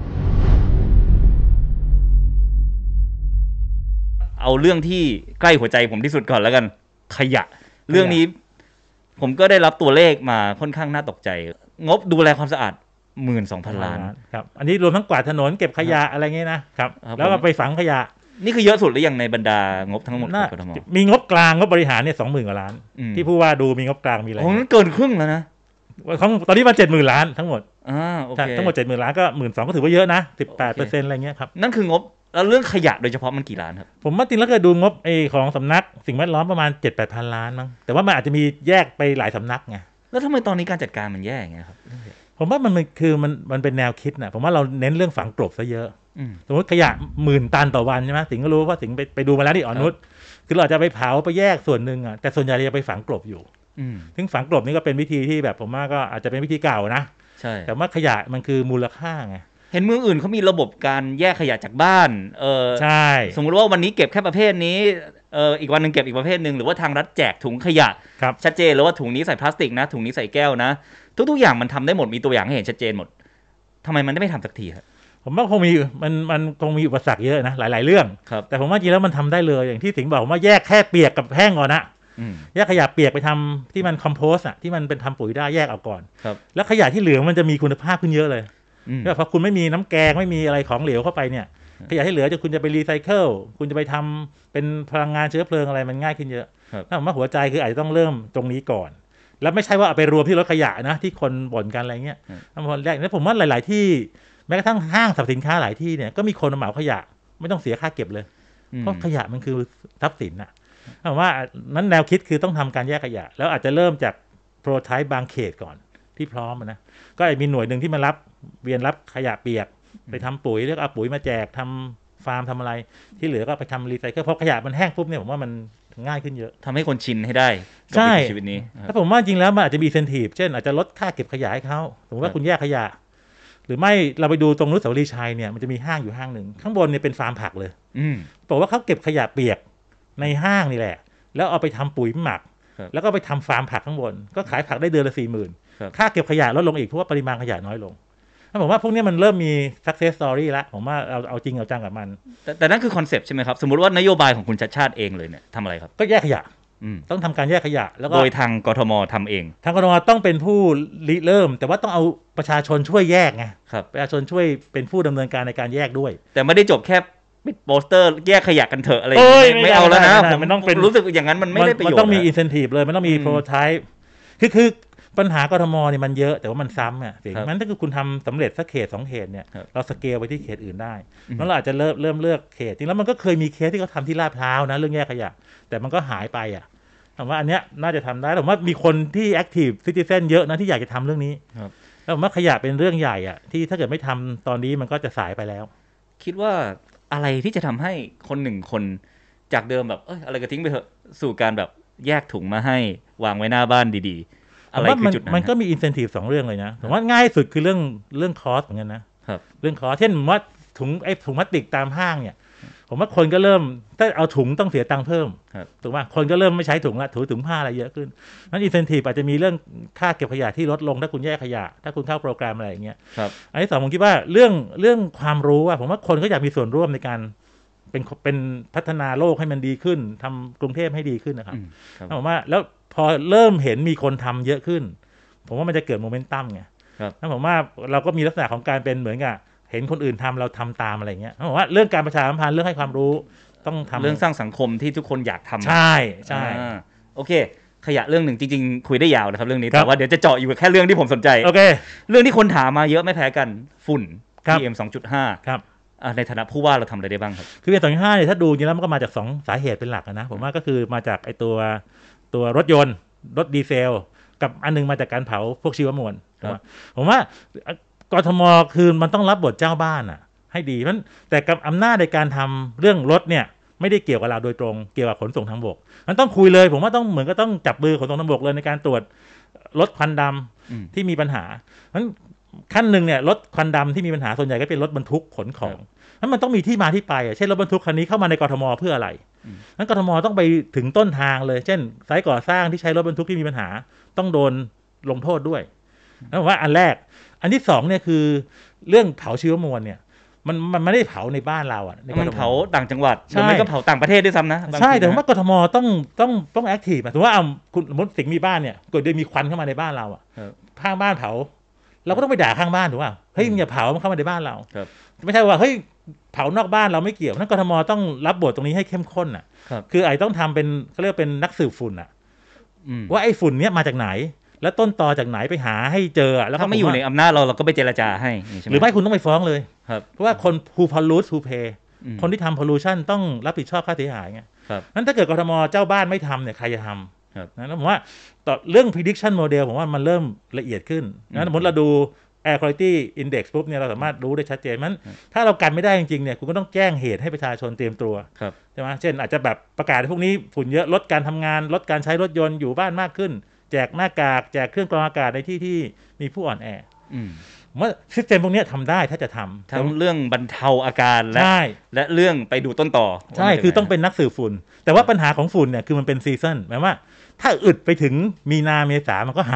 เอาเรื่องที่ใกล้หัวใจผมที่สุดก่อนแล้วกันขยะเรื่องนี้ผมก็ได้รับตัวเลขมาค่อนข้างน่าตกใจงบดูแลความสะอาด 12,000 ล้านครับอันนี้รวมทั้งกวาดถนนเก็บขยะอะไรเงี้ยนะครับแล้วก็ไปฝังขยะนี่คือเยอะสุดหรือยังในบรรดางบทั้งหมดของกทมมีงบกลางงบบริหารเนี่ย 20,000 กว่าล้านที่ผู้ว่าดูมีงบกลางมีอะไรเกินครึ่งแล้วนะของตอนนี้มา 70,000 ล้านทั้งหมดโอเคทั้งหมด 70,000 ล้านก็ 12,000 ก็ถือว่าเยอะนะ 18% อะไรเงี้ยครับนั่นคืองบแล้วเรื่องขยะโดยเฉพาะมันกี่ล้านครับผมว่าจริงแล้วก็ดูงบของสำนักสิ่งแวดล้อมประมาณ 7-8,000 ล้านมั้งแต่ว่ามันอาจจะมีแยกไปหลายสำนักไงแล้วทำไมตอนนี้การจัดการมันแย่อย่างเงี้ยครับผมว่ามันคือมันเป็นแนวคิดนะผมว่าเราเน้นเรื่องฝังกลบซะเยอะสมมติขยะ10,000 ตันต่อวันใช่ไหมสิงก็รู้ว่าสิงไปดูมาแล้วที่อ่อนนุชคือเราจะไปเผาไปแยกส่วนหนึ่งอ่ะแต่ส่วนใหญ่เราจะไปฝังกลบอยู่ซึ่งฝังกลบนี่ก็เป็นวิธีที่แบบผมว่าก็อาจจะเป็นวิธีเก่านะใช่แต่ว่าขยะมันคือมูลค่าไงเห็นเมืองอื่นเขามีระบบการแยกขยะจากบ้านใช่สมมุติว่าวันนี้เก็บแค่ประเภทนี้อีกวันนึงเก็บอีกประเภทนึงหรือว่าทางรัฐแจกถุงขยะชัดเจนแล้วว่าถุงนี้ใส่พลาสติกนะถุงนี้ใส่แก้วนะทุกๆอย่างมันทำได้หมดมีตัวอย่างให้เห็นชัดเจนหมดทำไมมันไม่ทำสักทีครับผมว่าคงมีมันคงมีอุปสรรคเยอะนะหลายๆเรื่องแต่ผมว่าจริงแล้วมันทำได้เลยอย่างที่สิงห์บอกว่าแยกแค่เปียกกับแห้งก่อนนะแยกขยะเปียกไปทำที่มันคอมโพสที่มันเป็นทำปุ๋ยได้แยกออกก่อนแล้วขยะที่เหลือมันจะมีคุณภาพขึ้นเยอะเลยเพราะคุณไม่มีน้ำแกงไม่มีอะไรของเหลวเข้าไปเนี่ยขยะที่เหลือคุณจะไปรีไซเคิลคุณจะไปทำเป็นพลังงานเชื้อเพลิงอะไรมันง่ายขึ้นเยอะถ้าผมว่าหัวใจคืออาจจะต้องเริ่มตรงนี้ก่อนแล้วไม่ใช่ว่าเอาไปรวมที่รถขยะนะที่คนบ่นกันอะไรเงี้ยอันแรกแล้วผมว่าหลายๆที่แม้กระทั่งห้างสรรพสินค้าหลายที่เนี่ยก็มีคนเหมาขยะไม่ต้องเสียค่าเก็บเลยเพราะขยะมันคือทรัพย์สินน่ะผมว่านั้นแนวคิดคือต้องทำการแยกขยะแล้วอาจจะเริ่มจากโปรไทป์บางเขตก่อนที่พร้อมนะก็มีหน่วยหนึ่งที่มารับเวียนรับขยะเปียกไปทำปุ๋ยแล้วเอาปุ๋ยมาแจกทำฟาร์มทำอะไรที่เหลือก็ไปทำรีไซเคิลเพราะขยะมันแห้งปุ๊บเนี่ยผมว่ามันง่ายขึ้นเยอะทำให้คนชินให้ได้ใช่ชีวิตนี้ถ้าผมว่าจริงแล้วมันอาจจะมีเซนทีฟเช่นอาจจะลดค่าเก็บขยะให้เขาสมมติว่าคุณแยกขยะหรือไม่เราไปดูตรงอนุสาวรีย์ชัยเนี่ยมันจะมีห้างอยู่ห้างหนึ่งข้างบนเนี่ยเป็นฟาร์มผักเลยบอกว่าเขาเก็บขยะเปียกในห้างนี่แหละแล้วเอาไปทำปุ๋ยหมักแล้วก็ไปทำฟาร์มผักข้างบนก็ขายผักได้เดือนละ 40,000 ค่าเก็บขยะลดลงอีกเพราะว่าปริมาณขยะน้อยลงผมว่าพวกนี้มันเริ่มมี success story แล้วผมว่าเอาจริงเอาจังกับมันแต่นั่นคือคอนเซปต์ใช่ไหมครับสมมติว่านโยบายของคุณชัชชาติเองเลยเนี่ยทำอะไรครับก็แยกขยะต้องทำการแยกขยะแล้วก็โดยทางกทมทำเองทางกทมต้องเป็นผู้ริเริ่มแต่ว่าต้องเอาประชาชนช่วยแยกไงประชาชนช่วยเป็นผู้ดำเนินการในการแยกด้วยแต่ไม่ได้จบแค่ปิดโปสเตอร์แยกขยะกันเถอะอะไรไม่เอาแล้วนะผมมันต้องเป็นรู้สึกอย่างนั้นมันไม่ได้ประโยชน์มันต้องมี incentive เลยมันต้องมี prototype คือปัญหากทมเนี่ยมันเยอะแต่ว่ามันซ้ำอ่ะสิ่งนั้นถ้าคือคุณทำสำเร็จสักเขต2เขตเนี่ยเราสเกลไปที่เขตอื่นได้แล้วเราอาจจะเริ่มเลือกเขตจริงแล้วมันก็เคยมีเคสที่เขาทำที่ลาดพร้าวนะเรื่องแยกขยะแต่มันก็หายไปอ่ะผมว่าอันเนี้ยน่าจะทำได้ผมว่ามีคนที่ active citizen เยอะนะที่อยากจะทำเรื่องนี้แล้วผมว่าขยะเป็นเรื่องใหญ่อ่ะที่ถ้าเกิดไม่ทำตอนนี้มันก็จะสายไปแล้วคิดว่าอะไรที่จะทำให้คนหนึ่งคนจากเดิมแบบอะไรก็ทิ้งไปเถอะสู่การแบบแยกถุงมาให้วางไว้หน้าบ้านดีๆอะไรคือจุดนั้นมันก็มี incentive 2 เรื่องเลยนะผมว่าง่ายสุดคือเรื่องคอสเหมือนกันนะเรื่องคอสเช่นว่าถุงพลาสติกตามห้างเนี่ยผมว่าคนก็เริ่มถ้าเอาถุงต้องเสียตังค์เพิ่มถูกป่ะคนก็เริ่มไม่ใช้ถุงละถุงผ้าอะไรเยอะขึ้นนั้น incentive อาจจะมีเรื่องค่าเก็บขยะที่ลดลงถ้าคุณแยกขยะถ้าคุณเข้าโปรแกรมอะไรอย่างเงี้ยอันที่2ผมคิดว่าเรื่องความรู้ว่าผมว่าคนก็อยากมีส่วนร่วมในการเป็นพัฒนาโลกให้มันดีขึ้นทำกรุงเทพให้ดีขึ้นนะครับผมว่าแล้วพอเริ่มเห็นมีคนทำเยอะขึ้นผมว่ามันจะเกิดโมเมนตัมไงนั่นผมว่าเราก็มีลักษณะของการเป็นเหมือนกับเห็นคนอื่นทำเราทำตามอะไรเงี้ยผมว่าเรื่องการประชาสัมพันธ์เรื่องให้ความรู้ต้องทำเรื่องสร้างสังคมที่ทุกคนอยากทำใช่โอเคขยะเรื่องหนึ่งจริงๆคุยได้ยาวนะครับเรื่องนี้แต่ว่าเดี๋ยวจะเจาะอยู่แค่เรื่องที่ผมสนใจโอเคเรื่องที่คนถามมาเยอะไม่แพ้กันฝุ่น PM 2.5 ครับในฐานะผู้ว่าเราทำอะไรได้บ้างครับคือ PM 2.5เนี่ยถ้าดูจริงแล้วมันก็มาจาก2สาเหตุเป็นหลักนะผมว่าก็คือมาจากไอ้ตัวรถยนต์รถดีเซลกับอันนึงมาจากการเผาพวกชีวมวลผมว่ากทมคือมันต้องรับบทเจ้าบ้านอ่ะให้ดีเพราะแต่กับอำนาจในการทำเรื่องรถเนี่ยไม่ได้เกี่ยวกับเราโดยตรงเกี่ยวกับขนส่งทางบกมันต้องคุยเลยผมว่าต้องเหมือนก็ต้องจับมือขนส่งทางบกเลยในการตรวจรถควันดำที่มีปัญหานั้นขั้นหนึ่งเนี่ยรถควันดำที่มีปัญหาส่วนใหญ่ก็เป็นรถบรรทุกขนของนั้นมันต้องมีที่มาที่ไปเช่นรถบรรทุกคันนี้เข้ามาในกทมเพื่ออะไรนั้นกทมต้องไปถึงต้นทางเลยเช่นไซต์ก่อสร้างที่ใช้รถบรรทุกที่มีปัญหาต้องโดนลงโทษด้วยแล้วผมว่าอันแรกอันที่2เนี่ยคือเรื่องเผาชีวมวลเนี่ยมันไม่ได้เผาในบ้านเราอ่ะมันเผาต่างจังหวัดหรือไม่ก็เผาต่างประเทศด้วยซ้ำนะใช่แต่ว่ากทมต้องแอคทีฟถือว่าเอาคุณสมมติสิ่งมีบ้านเนี่ยเกิดมีควันเข้ามาในบ้านเราอ่ะข้างบ้านเผาเราก็ต้องไปด่าข้างบ้านถูกป่ะเฮ้ยมึงอย่าเผามันเข้ามาในบ้านเราไม่ใช่ว่าเฮ้ยเผานอกบ้านเราไม่เกี่ยวนั่นกทมต้องรับบทตรงนี้ให้เข้มข้นอ่ะคือไอ้ต้องทำเป็นเขาเรียกเป็นนักสืบฝุ่นอ่ะว่าไอ้ฝุ่นเนี้ยมาจากไหนแล้วต้นตอจากไหนไปหาให้เจอแล้วถ้าไม่อยู่ในอำนาจเราก็ไปเจรจาให้หรือไม่คุณต้องไปฟ้องเลยเพราะว่าคน who pollute who pay คนที่ทำ pollution ต้องรับผิดชอบค่าเสียหายไงนั้นถ้าเกิดกทมเจ้าบ้านไม่ทำเนี่ยใครจะทำนะผมว่าต่อเรื่อง prediction model ผมว่ามันเริ่มละเอียดขึ้นนะสมมติเราดู air quality index ปุ๊บเนี่ยเราสามารถรู้ได้ชัดเจนมันถ้าเรากันไม่ได้จริงๆเนี่ยคุณก็ต้องแจ้งเหตุให้ประชาชนเตรียมตัวใช่ไหมเช่นอาจจะแบบประกาศพวกนี้ฝุ่นเยอะลดการทำงานลดการใช้รถยนต์อยู่บ้านมากขึ้นแจกหน้ากากแจกเครื่องกรองอากาศในที่มีผู้อ่อนแอเมื่อซิสเต็มพวกนี้ทำได้ถ้าจะทำทั้งเรื่องบรรเทาอาการและเรื่องไปดูต้นต่อใช่คือต้องเป็นนักสืบฝุ่นแต่ว่าปัญหาของฝุ่นเนี่ยคือมันเป็นซีซั่นหมายว่าถ้าอึดไปถึงมีนาเมษามันก็หาย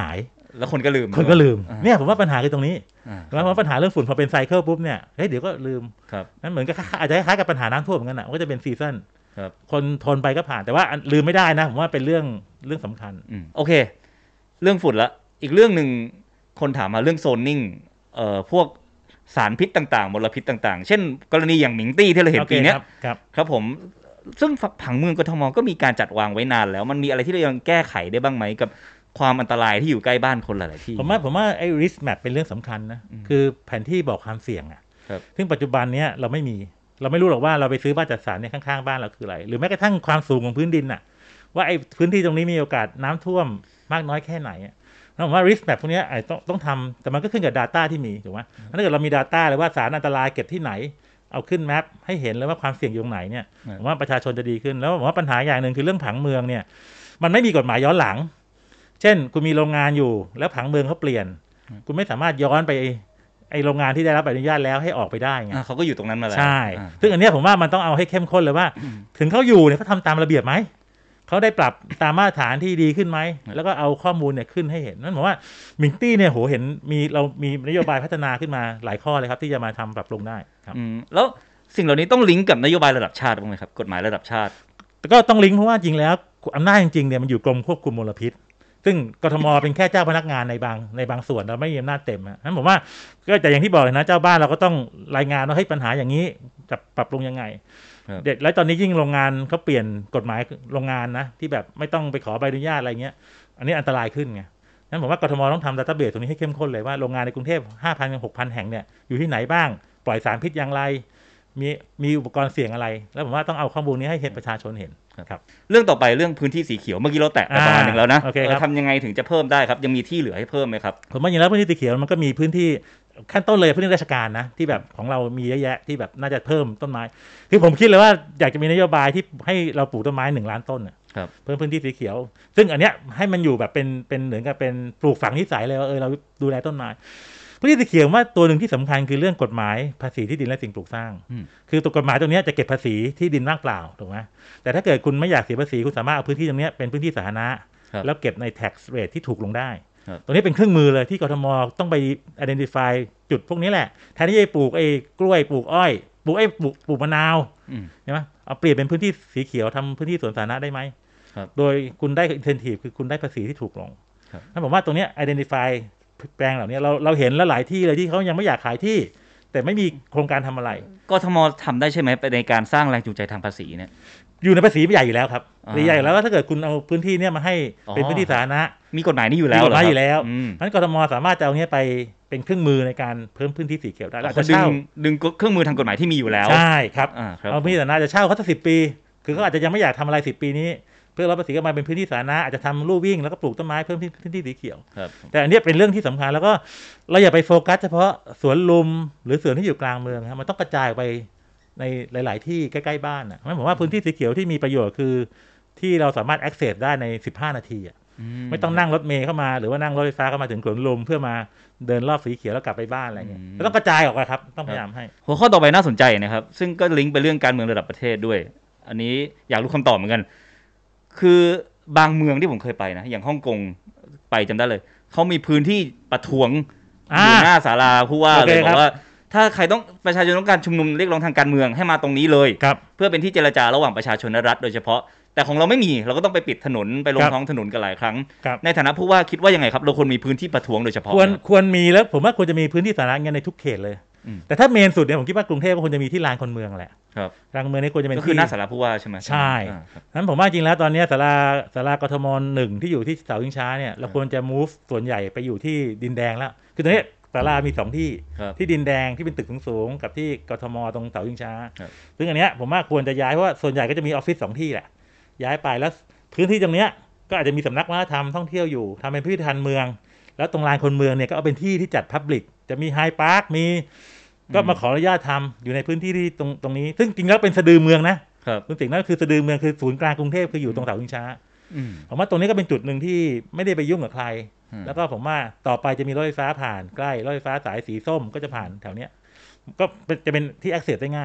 แล้วคนก็ลืมเนี่ยผมว่าปัญหาคือตรงนี้แล้วเพราะปัญหาเรื่องฝุ่นพอเป็นไซเคิลปุ๊บเนี่ยเดี๋ยวก็ลืมนั่นเหมือนกับอาจจะคล้ายกับปัญหาน้ำท่วมเหมือนกันมันก็จะเป็นซีซั่นคนทนไปก็ผ่านแต่ว่าลืมไม่ได้นะผมว่าเป็นเรื่องสำคัญโอเคเรื่องฝุ่นละอีกเรื่องนึงคนถามมาเรื่องโซนนิ่งพวกสารพิษต่างๆมลพิษต่างๆเช่นกรณีอย่างหมิงตี้ที่เราเห็นปีนี้ครับผมซึ่งผังเมืองกทมก็มีการจัดวางไว้นานแล้วมันมีอะไรที่เรายังแก้ไขได้บ้างไหมกับความอันตรายที่อยู่ใกล้บ้านคนหลายๆที่ผมว่าไอ้ risk map เป็นเรื่องสำคัญนะคือแผนที่บอกความเสี่ยงอ่ะซึ่งปัจจุบันนี้เราไม่รู้หรอกว่าเราไปซื้อบ้านจัดสรรเนี่ยข้างๆบ้านเราคืออะไรหรือแม้กระทั่งความสูงของพื้นดินน่ะว่าไอ้พื้นที่ตรงนี้มีโอกาสน้ำท่วมมากน้อยแค่ไหนผมว่า risk map พวกนี้ต้องทำแต่มันก็ขึ้นกับ data ที่มีถูกไหมถ้าเกิดเรามี data เลยว่าสารอันตรายเก็บที่ไหนเอาขึ้นแมปให้เห็นเลยว่าความเสี่ยงอยู่ตรงไหนเนี่ยผมว่าประชาชนจะดีขึ้นแล้วผมว่าปัญหาอย่างหนึ่งคือเรื่องผังเมืองเนี่ยมันไม่มีกฎหมายย้อนหลังเช่นคุณมีโรงงานอยู่แล้วผังเมืองเขาเปลี่ยนคุณไม่สามารถย้อนไปไอโรงงานที่ได้รับอนุญาตแล้วให้ออกไปได้ไงเขาก็อยู่ตรงนั้นมาแล้วใช่ซึ่งอันนี้ผมว่ามันต้องเอาให้เข้มข้นเลยว่าถึงเขาอยู่เนี่ยเขาทำตามระเบียบไหมเขาได้ปรับตามมาตรฐานที่ดีขึ้นไหมแล้วก็เอาข้อมูลเนี่ยขึ้นให้เห็นนั่นผมว่ามิงตี้เนี่ยเห็นเรามีนโยบายพัฒนาขึ้นมาหลายข้อเลยครับที่จะมาทำปรับปรุงได้ครับแล้วสิ่งเหล่านี้ต้องลิงก์กับนโยบายระดับชาติบ้างไหมครับกฎหมายระดับชาติก็ต้องลิงก์เพราะว่าจริงแล้วอำนาจจริงๆเนี่ยมันอยู่กรมควบคุมมลพิษซึ่งกทมเป็นแค่เจ้าพนักงานในบางส่วนเราไม่มีอำนาจเต็มนั้นผมว่าก็แต่อย่างที่บอกเลยนะเจ้าบ้านเราก็ต้องรายงานว่าให้ปัญหาอย่างนี้จะปรับปรุงยังไงเด็ดแล้วตอนนี้ยิ่งโรงงานเขาเปลี่ยนกฎหมายโรงงานนะที่แบบไม่ต้องไปขอใบอนุญาตอะไรเงี้ยอันนี้อันตรายขึ้นไงนั้นผมว่ากทมต้องทำดัตต้าเบสตรงนี้ให้เข้มข้นเลยว่าโรงงานในกรุงเทพ 5,000-6,000 แห่งเนี่ยอยู่ที่ไหนบ้างปล่อยสารพิษอย่างไรมีอุปกรณ์เสี่ยงอะไรแล้วผมว่าต้องเอาข้อมูลนี้ให้เห็นประชาชนเห็นครับเรื่องต่อไปเรื่องพื้นที่สีเขียวเมื่อกี้เราแตะไปประมาณนึงแล้วนะทำยังไงถึงจะเพิ่มได้ครับยังมีที่เหลือให้เพิ่มไหมครับผมว่าอย่างแล้วพื้นที่สีเขียวมันก็มีพื้นที่ขั้นต้นเลยพื้นที่ราชการนะที่แบบของเรามีเยอะแยะที่แบบน่าจะเพิ่มต้นไม้คือผมคิดเลยว่าอยากจะมีนโยบายที่ให้เราปลูกต้นไม้1 ล้านต้นเพิ่มพื้นที่สีเขียวซึ่งอันเนี้ยให้มันอยู่แบบเป็นเหมือนกับเป็นปลูกฝังนิสัยเลยว่าเราดูแลต้นไม้พื้นที่สีเขียวว่าตัวหนึ่งที่สำคัญคือเรื่องกฎหมายภาษีที่ดินและสิ่งปลูกสร้างคือตัวกฎหมายตรงนี้จะเก็บภาษีที่ดินว่างเปล่าถูกไหมแต่ถ้าเกิดคุณไม่อยากเสียภาษีคุณสามารถเอาพื้นที่ตรงนี้เป็นพื้นที่สาธารณะแล้วเก็บใน tax rate ที่ถูกลงได้ตรงนี้เป็นเครื่องมือเลยที่กทมต้องไป identify จุดพวกนี้แหละแทนที่จะปลูกกล้วยปลูกอ้อยปลูกมะนาวใช่ไหมเอาเปลี่ยนเป็นพื้นที่สีเขียวทำพื้นที่สวนสาธารณะได้ไหมโดยคุณได้ incentive คือคุณได้ภาษีที่ถูกลงถ้าผมว่าตรงนี้ identify แปลงเหล่านี้เราเห็นแล้วหลายที่เลยที่เขายังไม่อยากขายที่แต่ไม่มีโครงการทำอะไรกทมทำได้ใช่ไหมในการสร้างแรงจูงใจทางภาษีเนี่ยอยู่ในภาษีใหญ่อยู่แล้วครับใหญ่อยู่แล้วว่าถ้าเกิดคุณเอาพื้นที่เนี่ยมาให้เป็นพื้นที่สาธารณะมีกฎหมายนี้อยู่แล้วกฎหมายอยู่แล้วนั้นกทมสามารถจะเอาเนี้ยไปเป็นเครื่องมือในการเพิ่มพื้นที่สีเขียวได้อาจจะดึงเครื่องมือทางกฎหมายที่มีอยู่แล้วใช่ครับเอาพื้นที่สาธารณะจะเช่าเขาสัก10 ปีคือเขาอาจจะยังไม่อยากทำอะไร10 ปีนี้เพื่อรับภาษีก็มาเป็นพื้นที่สาธารณะอาจจะทำลู่วิ่งแล้วก็ปลูกต้นไม้เพิ่มพื้นที่สีเขียวแต่อันนี้เป็นเรื่องที่สำคัญแล้วก็เราอย่าไปโฟกัสเฉพาะสวนลุมหรือสวนที่อยู่กลางเมืองครับมันต้องกระจายไปในหลายๆที่ใกล้ๆบ้านนะผมว่าพื้นที่สีเขียวที่มีประโยชน์คือที่เราสามารถ access ได้ใน15 นาทีไม่ต้องนั่งรถเมล์เข้ามาหรือว่านั่งรถไฟฟ้าเข้ามาถึงสวนลุมเพื่อมาเดินรอบสีเขียวแล้วกลับไปบ้านอะไรเงี้ยต้องกระจายออกไปครับต้องพยายามให้หัวข้อต่อไปน่าสนใจนะครับซึ่งก็ลิงก์ไปเรื่องการเมืองระดับประเทศด้วยอันนี้อยากรู้คำตอบเหมือนกันคือบางเมืองที่ผมเคยไปนะอย่างฮ่องกงไปจำได้เลยเขามีพื้นที่ประท้วงอยู่หน้าศาลาผู้ว่าเลยบอกว่าถ้าใครต้องประชาชนต้องการชุมนุมเรียกร้องทางการเมืองให้มาตรงนี้เลยเพื่อเป็นที่เจรจาระหว่างประชาชนและรัฐโดยเฉพาะแต่ของเราไม่มีเราก็ต้องไปปิดถนนไปลงท้องถนนกันหลายครั้งในฐานะผู้ว่าคิดว่ายังไงครับเราควรมีพื้นที่ประท้วงโดยเฉพาะควรมีแล้วผมว่าควรจะมีพื้นที่สาธารณะในทุกเขตเลยแต่ถ้าเมนสุดเนี่ยผมคิดว่ากรุงเทพก็ควรจะมีที่ลานคนเมืองแหละลานคนเมืองนี่ควรจะเป็นก็คือหน้าศาลาผู้ว่าใช่ไหมใช่นั้นผมว่าจริงแล้วตอนนี้ศาลากทม1ที่อยู่ที่เสาชิงช้าเนี่ยเราควรจะ move ส่วนใหญ่ไปอยู่ที่ดินแดงแล้วคือตอนนี้ศาลามี2ที่ดินแดงที่เป็นตึกสูงๆกับที่กทมตรงเสาชิงช้าซึ่งอันเนี้ยผมว่าควรจะย้ายเพราะว่าส่วนใหญ่ก็จะมีออฟฟิศ2 ที่แหละย้ายไปแล้วพื้นที่ตรงเนี้ยก็อาจจะมีสำนักวัฒนธรรมท่องเที่ยวอยู่ทำเป็นพิพิธภัณฑ์เมืองแล้วตรงลานคนเมืองเนี่ยก็เอาเป็นที่ที่จัดพับลิกจะมีไฮพาร์คมีก็มาขออนุญาตทำอยู่ในพื้นที่ที่ตรงนี้ซึ่งจริงแล้วเป็นสะดือเมืองนะคุณสิ่งนั้นคือสะดือเมืองคือศูนย์กลางกรุงเทพคืออยู่ตรงเสาชิงช้าผมว่าตรงนี้ก็เป็นจุดหนึ่งที่ไม่ได้ไปยุ่งกับใครแล้วก็ผมว่าต่อไปจะมีรถไฟฟ้าผ่านใกล้รถไฟฟ้าสายสีส้มก็จะผ่านแถวเนี้ยก็จะเป็นที่ access ได้ง่าย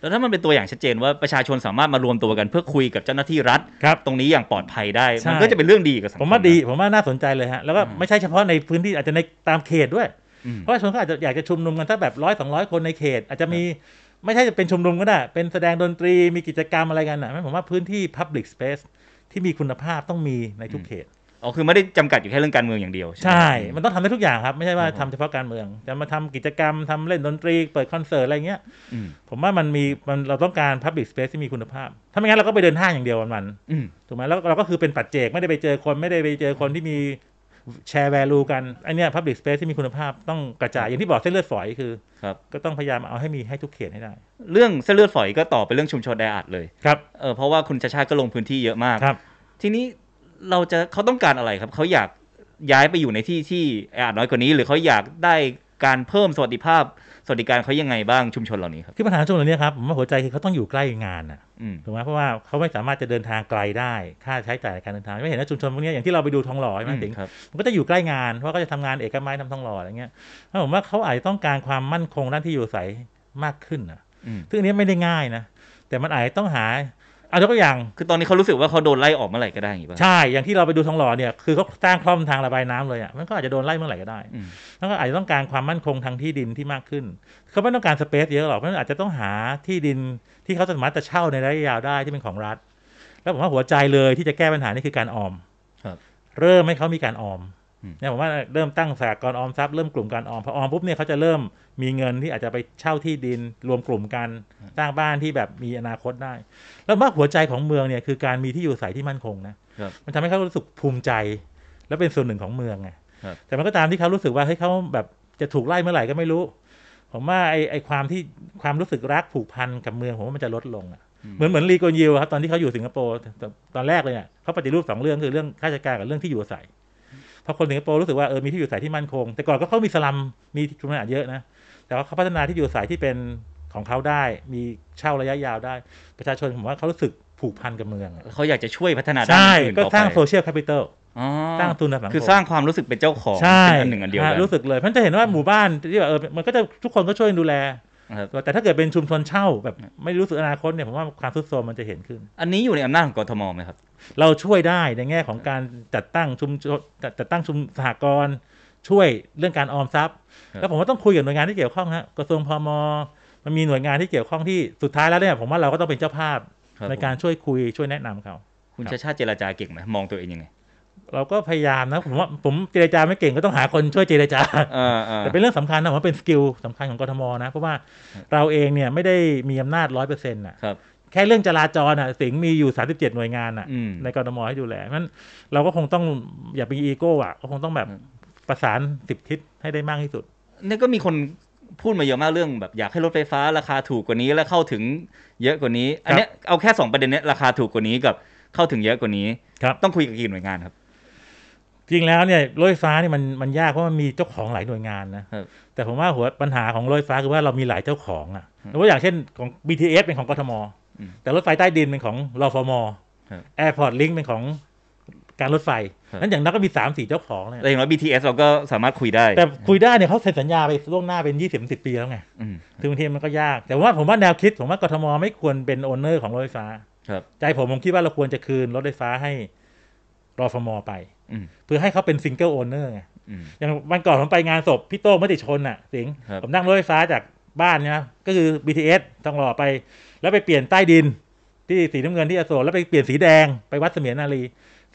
แล้วถ้ามันเป็นตัวอย่างชัดเจนว่าประชาชนสามารถมารวมตัวกันเพื่อคุยกับเจ้าหน้าที่รัฐตรงนี้อย่างปลอดภัยได้มันก็จะเป็นเรื่องดีกับสังคมผมว่าน่าสนใจเลยฮะแล้วก็ไม่ใช่เฉพาะในพื้นที่อาจจะในตามเขตด้วยเพราะว่าชนเขาอาจจะอยากจะชุมนุมกันถ้าแบบ100-200 คนในเขตอาจจะมีไม่ใช่จะเป็นชุมนุมก็ได้เป็นแสดงดนตรีมีกิจกรรมอะไรกันนะผมว่าพื้นที่ public space ที่มีคุณภาพต้องมีในทุกเขตคือไม่ได้จำกัดอยู่แค่เรื่องการเมืองอย่างเดียวใช่มันต้องทำได้ทุกอย่างครับไม่ใช่ว่าทำเฉพาะการเมืองจะมาทำกิจกรรมทำเล่นดนตรีเปิดคอนเสิร์ตอะไรเงี้ยผมว่าเราต้องการ public space ที่มีคุณภาพถ้าไม่งั้นเราก็ไปเดินห้างอย่างเดียวมันถูกไหมแล้วเราก็คือเป็นปัจเจกไม่ได้ไปเจอคนที่มีแชร์ value กันไอเนี้ย public space ที่มีคุณภาพต้องกระจายอย่างที่บอกเส้นเลือดฝอยคือก็ต้องพยายามเอาให้มีให้ทุกเขตให้ได้เรื่องเส้นเลือดฝอยก็ต่อไปเรื่องชุมชนแออัดเลยครับเพราะว่าคุณชาชาติก็ลงพื้นที่เยอะมากครับทีนี้เขาต้องการอะไรครับเขาอยากย้ายไปอยู่ในที่ที่แออัดน้อยกว่านี้หรือเขาอยากได้การเพิ่มสวัสดิการเขายังไงบ้างชุมชนเหล่านี้ครับที่ปัญหาชุมชนเหล่านี้ครับผมว่าหัวใจคือเขาต้องอยู่ใกล้งานถูกไหมเพราะว่าเขาไม่สามารถจะเดินทางไกลได้ค่าใช้จ่ายการเดินทางไม่เห็นว่าชุมชนพวกนี้อย่างที่เราไปดูทองหล่อใช่ไหมถึงมันก็จะอยู่ใกล้งานเพราะก็จะทำงานเอกมัยทำทองหล่ออะไรเงี้ยผมว่าเขาอาจจะต้องการความมั่นคงด้านที่อยู่อาศัยมากขึ้นซึ่งอันนี้ไม่ได้ง่ายนะแต่มันอาจจะต้องหายกตัวอย่างคือตอนนี้เขารู้สึกว่าเขาโดนไล่ออกเมื่อไหร่ก็ได้อย่างนี้ป่ะใช่อย่างที่เราไปดูทองหล่อเนี่ยคือเขาสร้างคล่อมทางระบายน้ำเลยมันก็อาจจะโดนไล่เมื่อไหร่ก็ได้แล้วก็อาจจะต้องการความมั่นคงทางที่ดินที่มากขึ้นเขาไม่ต้องการสเปซเยอะหรอกเพราะอาจจะต้องหาที่ดินที่เขาสามารถจะเช่าในระยะยาวได้ที่เป็นของรัฐแล้วผมว่าหัวใจเลยที่จะแก้ปัญหานี่คือการออมเริ่มให้เขามีการออมเนี่ยผมว่าเริ่มตั้งสหกรณ์ออมทรัพย์เริ่มกลุ่มการออมพอออมปุ๊บเนี่ยเขาจะเริ่มมีเงินที่อาจจะไปเช่าที่ดินรวมกลุ่มกันสร้างบ้านที่แบบมีอนาคตได้แล้วว่าหัวใจของเมืองเนี่ยคือการมีที่อยู่อาศัยที่มั่นคงนะมันทำให้เขารู้สึกภูมิใจและเป็นส่วนหนึ่งของเมืองไงแต่มันก็ตามที่เขารู้สึกว่าให้เขาแบบจะถูกไล่เมื่อไหร่ก็ไม่รู้ผมว่าไอ้ความรู้สึกรักผูกพันกับเมืองผมว่ามันจะลดลงเหมือนลีกวนยิวครับตอนที่เขาอยู่สิงคโปร์ตอนแรกเลยเนี่ยเขาปฏิรูป2 เรื่องคือเรื่องข้าราชการกับเรื่องที่อยู่อาศัยพอคนสิงคโปร์รู้สึกว่ามีที่อยู่อาศัยที่มั่นคงแต่ก่อนก็เขามีสลัมมีชุมชนเยอะนะแต่ว่าเขาพัฒนาที่อยู่อาศัยที่เป็นของเขาได้มีเช่าระยะยาวได้ประชาชนผมว่าเขารู้สึกผูกพันกับเมืองเขาอยากจะช่วยพัฒนาด้านอื่นก็สร้างโซเชียลแคปิตอลสร้างทุนทางสังคมคือสร้างความรู้สึกเป็นเจ้าของเป็นอันหนึ่งอันเดียวกันรู้สึกเลยเพราะจะเห็นว่าหมู่บ้านที่แบบมันก็จะทุกคนก็ช่วยดูแลแต่ถ้าเกิดเป็นชุมชนเช่าแบบไม่รู้สึกอนาคตเนี่ยผมว่าความทรุดโทรมมันจะเห็นขึ้นอันนี้อยู่ในอำนาจของกทมไหมครับเราช่วยได้ในแง่ของการจัดตั้งชุมสหกรณ์ช่วยเรื่องการออมทรัพย์แล้วผมว่าต้องคุยกับหน่วยงานที่เกี่ยวข้องฮะกระทรวงพม.มันมีหน่วยงานที่เกี่ยวข้องที่สุดท้ายแล้วเนี่ยผมว่าเราก็ต้องเป็นเจ้าภาพในการช่วยคุยช่วยแนะนำเขาคุณชาชาติเจรจาเก่งไหมมองตัวเองยังไงเราก็พยายามนะผมเจรจาไม่เก่งก็ต้องหาคนช่วยเจรจาแต่เป็นเรื่องสำคัญนะผมว่าเป็นสกิลสำคัญของกทม.นะเพราะว่าเราเองเนี่ยไม่ได้มีอำนาจ 100% น่ะแค่เรื่องจราจรสิงห์มีอยู่37หน่วยงานในกทม.ให้ดูแลงั้นเราก็คงต้องอย่าไปอีโก้ก็คงต้องแบบประสาน10 ทิศให้ได้มากที่สุดนี่ก็มีคนพูดมาเยอะมากเรื่องแบบอยากให้รถไฟฟ้าราคาถูกกว่านี้และเข้าถึงเยอะกว่านี้อันนี้เอาแค่2ประเด็นนี้ราคาถูกกว่านี้กับเข้าถึงเยอะกว่านี้ต้องคุยกับกี่หน่วยงานครับจริงแล้วเนี่ยรถไฟฟ้านี่มันยากเพราะมันมีเจ้าของหลายหน่วยงานนะแต่ผมว่าหัวปัญหาของรถไฟฟ้าคือว่าเรามีหลายเจ้าของเพราะอย่างเช่นของ BTS เป็นของกทม.แต่รถไฟใต้ดินเป็นของรฟม. Airport Link เป็นของการรถไฟนั้นอย่างนั้นก็มี 3-4 เจ้าของเลยแต่อย่างน้อย BTS เราก็สามารถคุยได้แต่คุยได้เนี่ยเขาเซ็นสัญญาไปล่วงหน้าเป็น 20-10 ปีแล้วไงถึงบางทีมันก็ยากแต่ว่าผมว่าแนวคิดผมว่ากทม.ไม่ควรเป็นโอนเนอร์ของรถไฟฟ้าใจผมคิดว่าเราควรจะคืนรถไฟฟ้าให้รฟม.ไปเพื่อให้เขาเป็นซิงเกิลโอนเนอร์ไงอย่างวันก่อนผมไปงานศพพี่โต้งมติชนสิงห์ผมนั่งรถไฟฟ้าจากบ้านเนี่ยก็คือ BTS ต้องรอไปแล้วไปเปลี่ยนใต้ดินที่สีน้ำเงินที่อโศกแล้วไปเปลี่ยนสีแดงไปวัดเสมียนนารี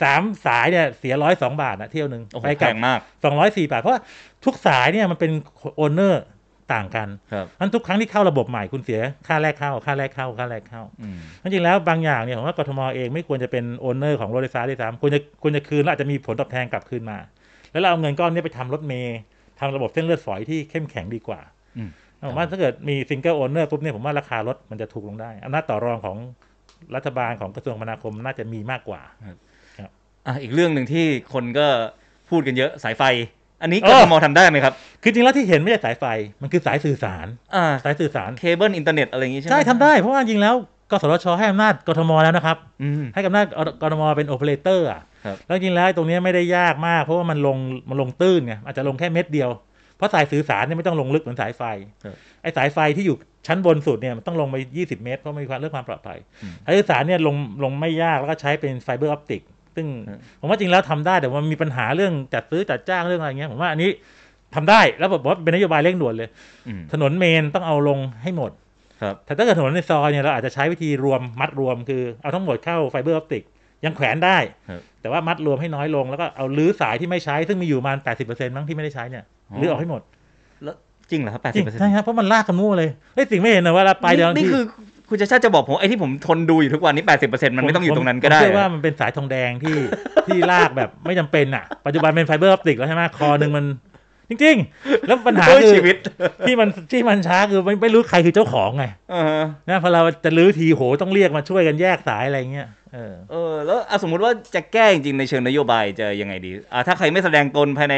3 สายเนี่ยเสีย102 บาทเที่ยวนึงไปกลับมาก 204 บาทเพราะว่าทุกสายเนี่ยมันเป็นโอนเนอร์ต่างกันนั้นทุกครั้งที่เข้าระบบใหม่คุณเสียค่าแรกเข้าจริงแล้วบางอย่างเนี่ยผมว่ากทม.เองไม่ควรจะเป็นโอนเนอร์ของรถไฟฟ้าด้วยซ้ำควรจะคืนแล้วอาจจะมีผลตอบแทนกลับคืนมาแล้วเราเอาเงินก้อนนี้ไปทำรถเมล์ทำระบบเส้นเลือดฝอยที่เข้มแข็งดีกว่าผมว่าถ้าเกิดมีซิงเกิลโอนเนอร์ปุ๊บเนี่ยผมว่าราคารถมันจะถูกลงได้อำนาจต่อรองของรัฐบาลของกระทรวงคมนาคมน่าจะมีมากกว่าอีกเรื่องหนึ่งที่คนก็พูดกันเยอะสายไฟอันนี้กทม.ทำได้ไหมครับคือจริงแล้วที่เห็นไม่ใช่สายไฟมันคือสายสื่อสารสายสื่อสารเคเบิลอินเทอร์เน็ตอะไรอย่างงี้ใช่ไหมใช่ทำได้เพราะว่าจริงแล้วกสทช.ให้อำนาจกทม.แล้วนะครับให้อำนาจกทม.เป็นโอเปอเรเตอร์แล้วจริงแล้วตรงนี้ไม่ได้ยากมากเพราะว่ามันลงตื้นไงอาจจะลงแค่เม็ดเดียวเพราะสายสื่อสารเนี่ยไม่ต้องลงลึกเหมือนสายไฟไอ้สายไฟที่อยู่ชั้นบนสุดเนี่ยมันต้องลงไป20 เมตรเพราะมีความเรื่องความปลอดภัยทางอีสานเนี่ยลงไม่ยากแล้วก็ใช้เป็นไฟเบอร์ออปติกซึ่งผมว่าจริงแล้วทำได้แต่ว่ามีปัญหาเรื่องจัดซื้อจัดจ้างเรื่องอะไรเงี้ยผมว่าอันนี้ทำได้แล้วบอกว่าเป็นนโยบายเร่งด่วนเลยถนนเมนต้องเอาลงให้หมดแต่ถ้าเกิดถนนในซอยเนี่ยเราอาจจะใช้วิธีมัดรวมคือเอาทั้งหมดเข้าไฟเบอร์ออปติกยังแขวนได้แต่ว่ามัดรวมให้น้อยลงแล้วก็เอาลื้อสายที่ไม่ใช้ซึ่งมีอยู่ประมาณ 80% มั้งที่ไม่ได้ใช้เนี่ยลื้อออกให้หมดแล้วจริงเหรอครับ 80% ใช่ครับเพราะมันลากกันมั่วเลยสิ่งไม่เห็นนะว่าไปเดี๋ยวนี่คือคุณจะบอกผมไอ้ที่ผมทนดูอยู่ทุกวันนี้ 80% มันไม่ต้องอยู่ตรงนั้นก็ได้ผมเชื่อว่ามันเป็นสายทองแดงที่ลากแบบไม่จำเป็นอ่ะปัจจุบันเป็นไฟเบอร์ออปติกแล้วใช่ไหมคอหนึ่งมันจริงๆแล้วปัญหาคือชีวิตที่มันช้าคือไม่รู้ใครคือเจ้าของไงนะพอเราจะลื้อทีโหต้องเรียกมาช่วยกันแยกสายอะไรเงี้ยแล้วสมมุติว่าจะแก้จริงๆในเชิงนโยบายจะยังไงดีถ้าใครไม่แสดงตนภายใน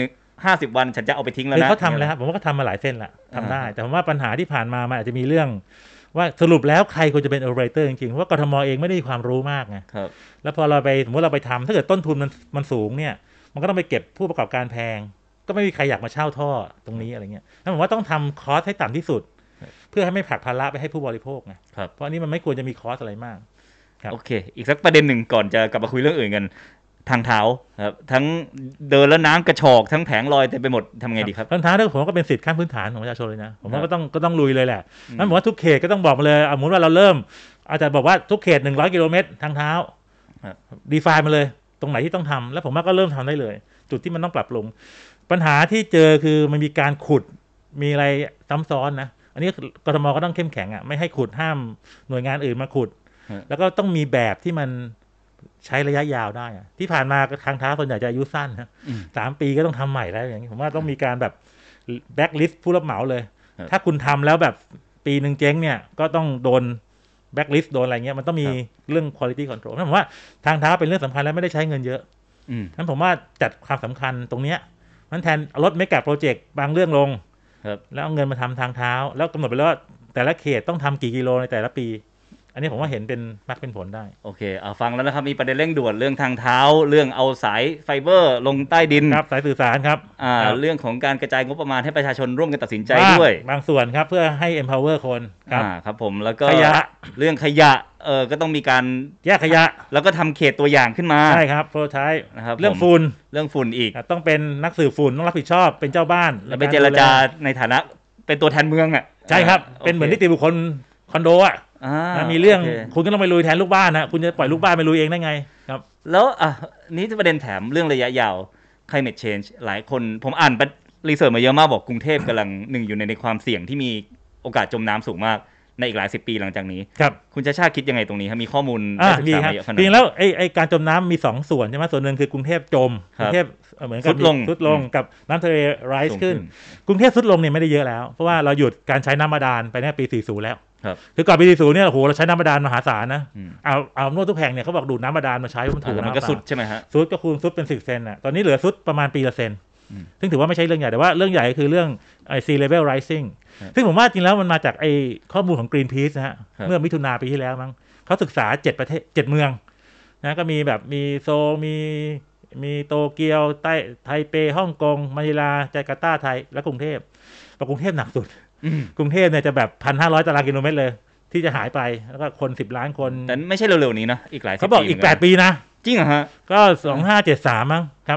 50 วันฉันจะเอาไปทิ้งแล้วนะเขาทำเลยครับผมว่าก็ทำมาหลายเส้นละทำได้แต่ผมว่าปัญหาที่ผ่านมามันอาจจะมีเรื่องว่าสรุปแล้วใครควรจะเป็นโอเปอเรเตอร์จริงๆเพราะว่ากทมเองไม่ได้มีความรู้มากไงแล้วพอเราไปสมมติเราไปทำถ้าเกิดต้นทุนมันสูงเนี่ยมันก็ต้องไปเก็บผู้ประกอบการแพงก็ไม่มีใครอยากมาเช่าท่อตรงนี้อะไรเงี้ยนั่นผมว่าต้องทำคอสให้ต่ำที่สุดเพื่อให้ไม่ผลักภาระไปให้ผู้บริโภคไงเพราะอันนี้มันไม่ควรจะมีคอสอะไรมากโอเคอีกสักประเด็นหนึ่งก่อนจะกลับมาคุยเรื่องอื่นกันทางเท้าครับทั้งเดินแล้วน้ำกระชอกทั้งแผงลอยเต็มไปหมดทำไงดีครับทางเท้าเนี่ยผมก็เป็นสิทธิขั้นพื้นฐานของประชาชนเลยนะผมว่าก็ต้องลุยเลยแหละนั่นผมว่าทุกเขตก็ต้องบอกมาเลยสมมติว่าเราเริ่มอาจจะบอกว่าทุกเขต100 กิโลเมตรทางเท้าดีไฟน์มาเลยตรงไหนที่ต้องทำแล้วผมว่าก็เริ่มทำได้เลยจุดที่มันต้องปรับปรุงปัญหาที่เจอคือมันมีการขุดมีอะไรซ้ำซ้อนนะอันนี้กทมก็ต้องเข้มแข็งอ่ะไม่ให้ขุดห้ามหน่วยงานอื่นมาขุดแล้วก็ต้องมีแบบที่มันใช้ระยะยาวได้อะที่ผ่านมาทางเท้าส่วนใหญ่จะอายุสั้นนะ3 ปีก็ต้องทำใหม่แล้วอย่างนี้ผมว่าต้องมีการแบบแบ็คลิสต์ผู้รับเหมาเลยถ้าคุณทำแล้วแบบปีนึงเจ๊งเนี่ยก็ต้องโดนแบ็คลิสต์โดนอะไรเงี้ยมันต้องมีเรื่อง quality control นั่นผมว่าทางเท้าเป็นเรื่องสำคัญและไม่ได้ใช้เงินเยอะนั้นผมว่าจัดความสำคัญตรงเนี้ยมันแทนลดเมกะโปรเจกต์บางเรื่องลงแล้วเอาเงินมาทำทางเท้าแล้วกำหนดไปแล้วว่าแต่ละเขตต้องทำกี่กิโลในแต่ละปีอันนี้ผมว่าเห็นเป็นมรรคเป็นผลได้โอเคฟังแล้วนะครับมีประเด็นเร่งด่วนเรื่องทางเท้าเรื่องเอาสายไฟเบอร์ลงใต้ดินครับสายสื่อสารครับเรื่องของการกระจายงบประมาณให้ประชาชนร่วมกันตัดสินใจด้วยบางส่วนครับเพื่อให้ empower คนครับผมแล้วก็เรื่องขยะก็ต้องมีการแยกขยะแล้วก็ทำเขตตัวอย่างขึ้นมาใช่ครับโปรใช้นะครับเรื่องฝุ่นอีกต้องเป็นนักสืบฝุ่นต้องรับผิดชอบเป็นเจ้าบ้านแล้วไปเจรจาในฐานะเป็นตัวแทนเมืองใช่ครับเป็นเหมือนนิติบุคคลคอนโดมีเรื่องคุณก็ต้องไปลุยแทนลูกบ้านนะคุณจะปล่อยลูกบ้านไปลุยเองได้ไงครับแล้วนี้จะประเด็นแถมเรื่องระยะยาว climate change หลายคนผมอ่านรีเสิร์ชมาเยอะมากบอกกรุงเทพกำลังอยู่ในความเสี่ยงที่มีโอกาสจมน้ำสูงมากในอีกหลาย10 ปีหลังจากนี้ครับคุณชาคิดยังไงตรงนี้ครับมีข้อมูลดีครับจริงแล้วไอ้การจมน้ำมี2 ส่วนใช่ไหมส่วนหนึ่งคือกรุงเทพจมกรุงเทพเหมือนกับสุดลงกับน้ำทะเลไรส์ขึ้นกรุงเทพสุดลงเนี่ยไม่ได้เยอะแล้วเพราะว่าเราหยุดการใช้น้ำบาดาลไปในปี40แล้วคือก่อนปี40เนี่ยโอ้โหเราใช้น้ำบาดาลมหาศาลนะเอาโน่นทุกแห่งเนี่ยเขาบอกดูดน้ำบาดาลมาใช้มันถูกมันก็สุดใช่ไหมฮะสุดก็คูณสุดเป็น10 เซนตอนนี้เหลือสุดประมาณปีละเซนซึ่งถือว่าไม่ใช่เรื่องใหญ่แต่ว่าเรื่องใหญ่คือเรื่องsea level rising ซึ่งผมว่าจริงแล้วมันมาจากข้อมูลของ Greenpeace นะฮะเมื่อมิถุนาปีที่แล้วมั้งเขาศึกษา7 ประเทศ7 เมืองนะก็มีแบบมีโซมีโตเกียวไทเปฮ่องกงมะนิลาจาการ์ตาไทยและกรุงเทพกรุงเทพหนักสุดกรุงเทพเนี่ยจะแบบ 1,500 ตารางกิโลเมตรเลยที่จะหายไปแล้วก็คน10 ล้านคนแต่ไม่ใช่เร็วๆนี้นะอีกหลายเขาบอกอีก8 ปีนะจริงเหรอฮะก็2573มั้งครับ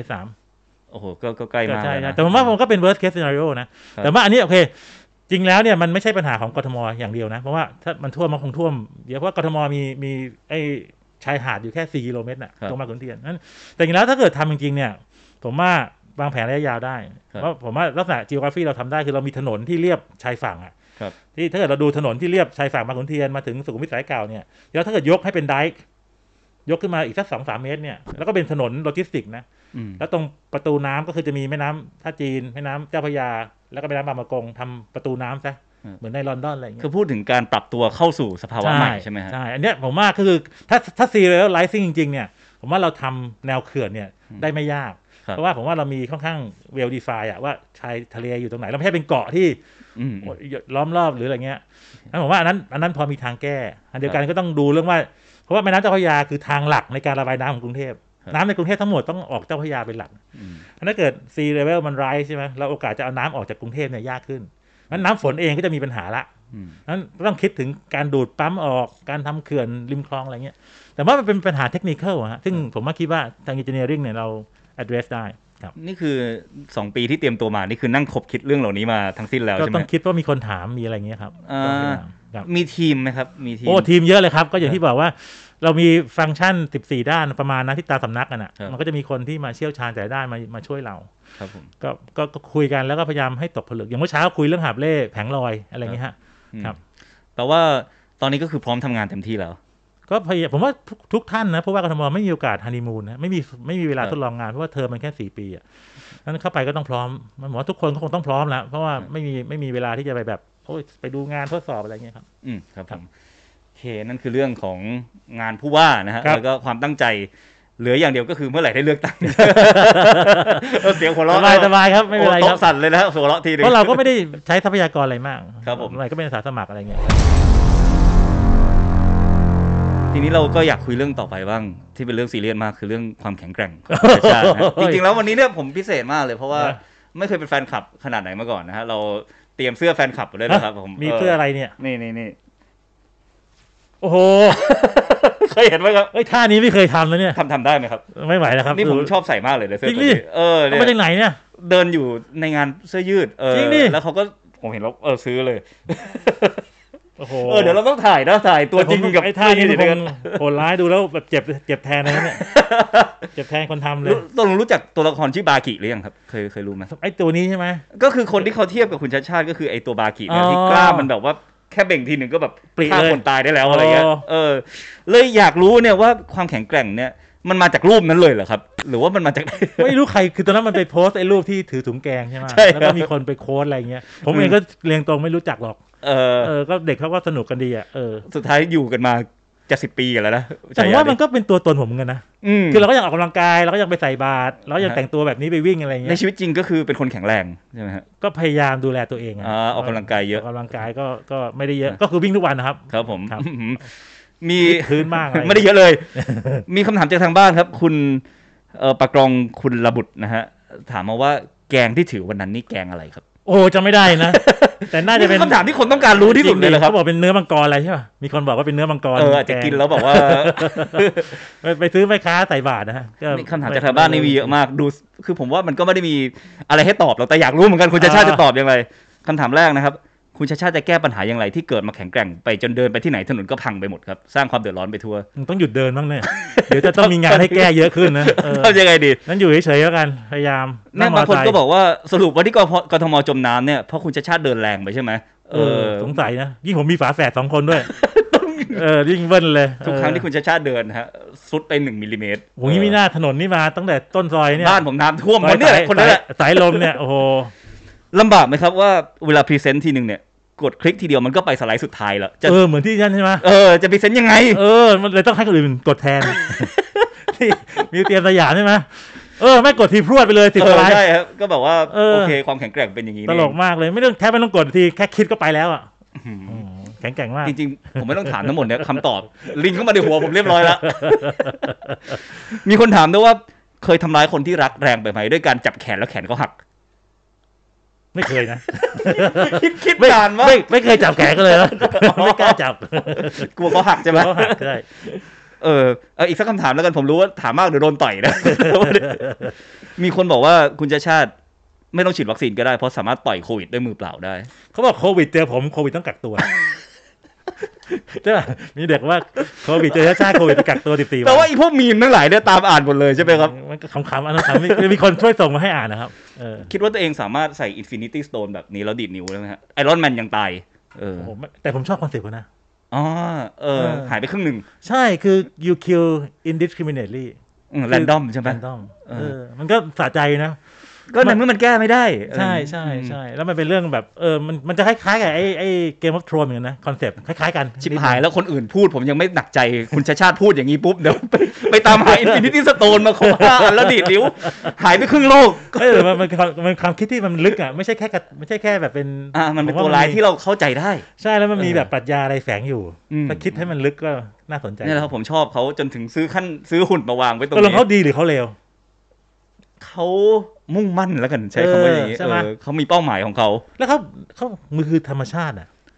2573 โอ้โหก็ใกล้มากใช่แต่ผมว่ามันก็เป็น worst case scenario นะแต่ว่าอันนี้โอเคจริงแล้วเนี่ยมันไม่ใช่ปัญหาของกทมอย่างเดียวนะเพราะว่าถ้ามันท่วมมันคงท่วมเดี๋ยวเพราะกทมมีชายหาดอยู่แค่4 กิโลเมตรตรงมาขุนเทียนนั้นแต่จริงแล้วถ้าเกิดทำจริงๆเนี่ยผมว่าวางแผนระยะยาวได้เพราะผมว่าลักษณะ geography เราทำได้คือเรามีถนนที่เรียบชายฝั่งที่ถ้าเกิดเราดูถนนที่เรียบชายฝั่งมาขุนเทียนมาถึงสุขุมวิทสายเก่าเนี่ยแล้วถ้าเกิดยกให้เป็นไดค์ยกขึ้นมาอีกสัก 2-3 เมตรเนี่ยแล้วก็เป็นถนนโลจิสติกนะแล้วตรงประตูน้ำก็คือจะมีแม่น้ำท่าจีนแม่น้ำเจ้าพระยาแล้วก็แม่น้ำบางปะกงทำประตูน้ำซะเหมือนในลอนดอนอะไรอย่างเงี้ยคือพูดถึงการปรับตัวเข้าสู่สภาวะใหม่ใช่ไหมฮะใช่อันเนี้ยผมว่าคือถ้าซีเรียลไลซิ่งจริงๆเนี่ยผมว่าเราทำแนวเขื่อนเนี่ยได้ไม่ยากเพราะว่าผมว่าเรามีค่อนข้างเวลดีไฟน์ว่าชายทะเลอยู่ตรงไหนเราไม่ใช่เป็นเกาะที่ล้อมรอบหรืออะไรเงี้ยนั้นผมว่าอันนั้นพอมีทางแก้อันเดียวกันก็ต้องดูเรื่องว่าเพราะว่าแม่น้ำเจ้าพระยาคือทางหลักในการระบายน้ำของกรุงเทพน้ำในกรุงเทพทั้งหมดต้องออกเจ้าพระยาเป็นหลักถ้าเกิด sea level มัน rise ใช่ไหมเราโอกาสจะเอาน้ำออกจากกรุงเทพเนี่ยยากขึ้นงั้นน้ำฝนเองก็จะมีปัญหาละนั้นต้องคิดถึงการดูดปั๊มออกการทำเขื่อนริมคลองอะไรเงี้ยแต่ว่ามันเป็นปัญหาเทคนิคฮะซึ่งผมคิดว่าทาง engineering เนี่ยเรา address ได้ครับนี่คือ2 ปีที่เตรียมตัวมานี่คือนั่งคบคิดเรื่องเหล่านี้มาทั้งสิ้นแล้วใช่ไหมก็ต้องคิดว่ามีคนถามมีอะไรเงี้ยครับมีทีมไหมครับมีทีมทีมเยอะเลยครับก็อย่างที่บอกว่าเรามีฟังก์ชัน14ด้านประมาณนะที่ตามสำนักกันมันก็จะมีคนที่มาเชี่ยวชาญแต่ด้านมาช่วยเราครับผมก็คุยกันแล้วก็พยายามให้ตกผลึกอย่างเมื่อเช้าคุยเรื่องหาบเล่แผงลอยอะไรอย่างเงี้ยครับแต่ว่าตอนนี้ก็คือพร้อมทำงานเต็มที่แล้วก็พยายามผมว่าทุกท่านนะเพราะว่ากทมไม่มีโอกาสฮันนีมูนนะไม่มีเวลาทดลองงานเพราะว่าเทอมมันแค่4 ปีนั้นเข้าไปก็ต้องพร้อมมันบอกว่าทุกคนก็คงต้องพร้อมแล้วเพราะว่าไม่มีเวลาที่จะไปแบบไปดูงานทดสอบอะไรเงี้ยครับครับผมโอเคนั่นคือเรื่องของงานผู้ว่านะฮะแล้วก็ความตั้งใจเหลืออย่างเดียวก็คือเมื่อไหร่ได้เลือกตั้งเสียงหัวเราะสบายครับไม่เป็นไรครับสั่นเลยนะหัวเราะทีนึงเพราะเราก็ไม่ได้ใช้ทรัพยากรอะไรมากครับผมอะไรก็เป็นอาสาสมัครอะไรเงี้ยทีนี้เราก็อยากคุยเรื่องต่อไปบ้างที่เป็นเรื่องซีเรียสมากคือเรื่องความแข็งแกร่งของชาติจริงๆแล้ววันนี้เนี่ยผมพิเศษมากเลยเพราะว่าไม่เคยเป็นแฟนคลับขนาดไหนมาก่อนนะฮะเราเตรียมเสื้อแฟนคลับด้วยนะครับผมมีเสื้ออะไรเนี่ยนี่โอ้โหเคยเห็นไหมครับท่านี้ไม่เคยทำแล้วเนี่ยทำได้ไหมครับไม่ไหวแล้วครับนี่ผมชอบใส่มากเลยเสื้อตัวนี้มาจากไหนเนี่ยเดินอยู่ในงานเสื้อยืดแล้วเขาก็ผมเห็นแล้วซื้อเลยโอ้โหเดี๋ยวเราต้องถ่ายตัวจริงกับไอ้ท่านี้มันโหดร้ายดูแล้วแบบเจ็บแทนเลยเนี่ยเจ็บแทนคนทำเลยต้องรู้จักตัวละครชื่อบากิหรือยังครับเคยรู้ไหมไอ้ตัวนี้ใช่ไหมก็คือคนที่เขาเทียบกับคุณชาติชาติก็คือไอ้ตัวบากิเนี่ยที่กล้ามันแบบว่าแค่เบ่งทีหนึ่งก็แบบฆ่าคนตายได้แล้วอะไรเงี้ยเลยอยากรู้เนี่ยว่าความแข็งแกร่งเนี่ยมันมาจากรูปนั้นเลยเหรอครับหรือว่ามันมาจากไม่รู้ใครคือตอนนั้นมันไปโพสต์ไอ้รูปที่ถือถุงแกงใช่ไหมแล้วก็มีคนไปโค้ดอะไรเงี้ยผมเองก็เรียงตรงไม่รู้จักหรอกก็เด็กเขาก็สนุกกันดีสุดท้ายอยู่กันมาจะ10 ปีกันแล้วนะแต่ว่ามันก็เป็นตัวตนผมเหมือนกันนะคือเราก็ยังออกกำลังกายเราก็ยังไปใส่บาตรเรายังแต่งตัวแบบนี้ไปวิ่งอะไรเงี้ยในชีวิตจริงก็คือเป็นคนแข็งแรงใช่ไหมฮะก็พยายามดูแลตัวเองออกกำลังกายเยอะออกกำลังกายก็ไม่ได้เยอะก็คือวิ่งทุกวันนะครับครับผมมีพื้นมากไม่ได้เยอะเลยมีคำถามจากทางบ้านครับคุณปะกรองคุณระบุตรนะฮะถามมาว่าแกงที่ถือวันนั้นนี่แกงอะไรครับโอ้จำไม่ได้นะแต่น่าจะเป็นคำถามที่คนต้องการรู้ที่สุดเลยครับเขาบอกเป็นเนื้อมังกรอะไรใช่ป่ะมีคนบอกว่าเป็นเนื้อมังกรอาจจะกินแล้วบอกว่าไปซื้อแม่ค้าใส่บาตรนะฮะคำถามจากทางบ้านนี่มีเยอะมากดูคือผมว่ามันก็ไม่ได้มีอะไรให้ตอบหรอกแต่อยากรู้เหมือนกันคุณชาติชาติจะตอบยังไงคำถามแรกนะครับคุณชาติชาติจะแก้ปัญหาอย่างไรที่เกิดมาแข็งแกร่งไปจนเดินไปที่ไหนถนนก็พังไปหมดครับสร้างความเดือดร้อนไปทั่วต้องหยุดเดินบ้างเนี่ยเดี๋ยวจะต้องมีงานให้แก้เยอะขึ้นนะทำยังไงดีนั้นอยู่เฉยๆแล้วกันพยายามบางคนก็บอกว่าสรุปว่าที่กทมจมน้ำเนี่ยเพราะคุณชาติชาติเดินแรงไปใช่ไหมสงสัยนะยิ่งผมมีฝาแฝด2 คนด้วยยิ่งเบิ้ลเลยทุกครั้งที่คุณชาติชาติเดินฮะซุดไป1 มิลลิเมตรโอ้ยมีหน้าถนนนี่มาตั้งแต่ต้นซอยเนี่ยบ้านผมน้ำท่วมคนนี้คนนี้สายลมเนี่ยโอ้โหลำบากไหมครับว่าเวลาพรีเซนต์ทีนึงเนี่ยกดคลิกทีเดียวมันก็ไปสไลด์สุดท้ายแล้วเหมือนที่นั่นใช่ไหมจะพรีเซนต์ยังไงมันเลยต้องให้คนอื่นกดแทนที่มิวเซียมสยามใช่ไหมไม่กดทีพรวดไปเลย10 สไลด์ใช่ครับก็แบบว่าโอเคความแข็งแกร่งเป็นอย่างนี้ตลกมากเลยไม่ต้องกดทีแค่คิดก็ไปแล้วอ่ะแข็งแกร่งมากจริงๆผมไม่ต้องถามทั้งหมดเนี่ยคำตอบลิงเข้ามาในหัวผมเรียบร้อยแล้วมีคนถามด้วยว่าเคยทำร้ายคนที่รักแรงไปไหมด้วยการจับแขนแล้วแขนเขาหักไม่เคยนะคิดนานมากไม่เคยจับแขนกันเลยนะไม่กล้าจับกลัวเขาหักใช่ไหมเขาหักใช่อีกสักคำถามแล้วกันผมรู้ว่าถามมากเดี๋ยวโดนต่อยนะมีคนบอกว่าคุณชาติไม่ต้องฉีดวัคซีนก็ได้เพราะสามารถต่อยโควิดด้วยมือเปล่าได้เขาบอกโควิดเจอผมโควิดต้องกักตัวใช่ป่ะมีเด็กว่าโควิดเจอชาติโควิดกักตัว14 วันแต่ว่าอีพวกมีมทั้งหลายเนี่ยตามอ่านหมดเลยใช่ไหมครับมันก็ขำๆอันนั้นมีคนช่วยส่งมาให้อ่านนะครับคิดว่าตัวเองสามารถใส่ Infinity Stone แบบนี้แล้วดีดนิ้วได้ไหมฮะไอรอนแมนยังตายแต่ผมชอบคอนเซ็ปต์เขานะหายไปครึ่งหนึ่งใช่คือ you kill indiscriminately random ใช่ไหม random มันก็สะใจนะก็ในเมื่อมันแก้ไม่ได้ใช่แล้วมันเป็นเรื่องแบบมันจะคล้ายๆกับไอ้ Game of Thrones เหมือนกันนะคอนเซ็ปต์คล้ายๆกันชิบหายแล้วคนอื่นพูดผมยังไม่หนักใจคุณชาติพูดอย่างนี้ปุ๊บเดี๋ยวไปตามหา Infinity Stone มาครบ5 อันแล้วดีดนิ้วหายไปครึ่งโลกมันความคิดที่มันลึกอ่ะไม่ใช่แค่แบบเป็นมันเป็นตัวร้ายที่เราเข้าใจได้ใช่แล้วมันมีแบบปรัชญาอะไรแฝงอยู่ถ้าคิดให้มันลึกก็น่าสนใจนี่แหละครับผมชอบเขาจนถึงซื้อหุ่นมาวางไว้ตรงนี้เขาดีหรือเขาเลวเขามุ่งมั่นแล้วกันใช้คำว่าอย่างนี้เขามีเป้าหมายของเขาแล้วเขามือคือธรรมชาติอ่ะ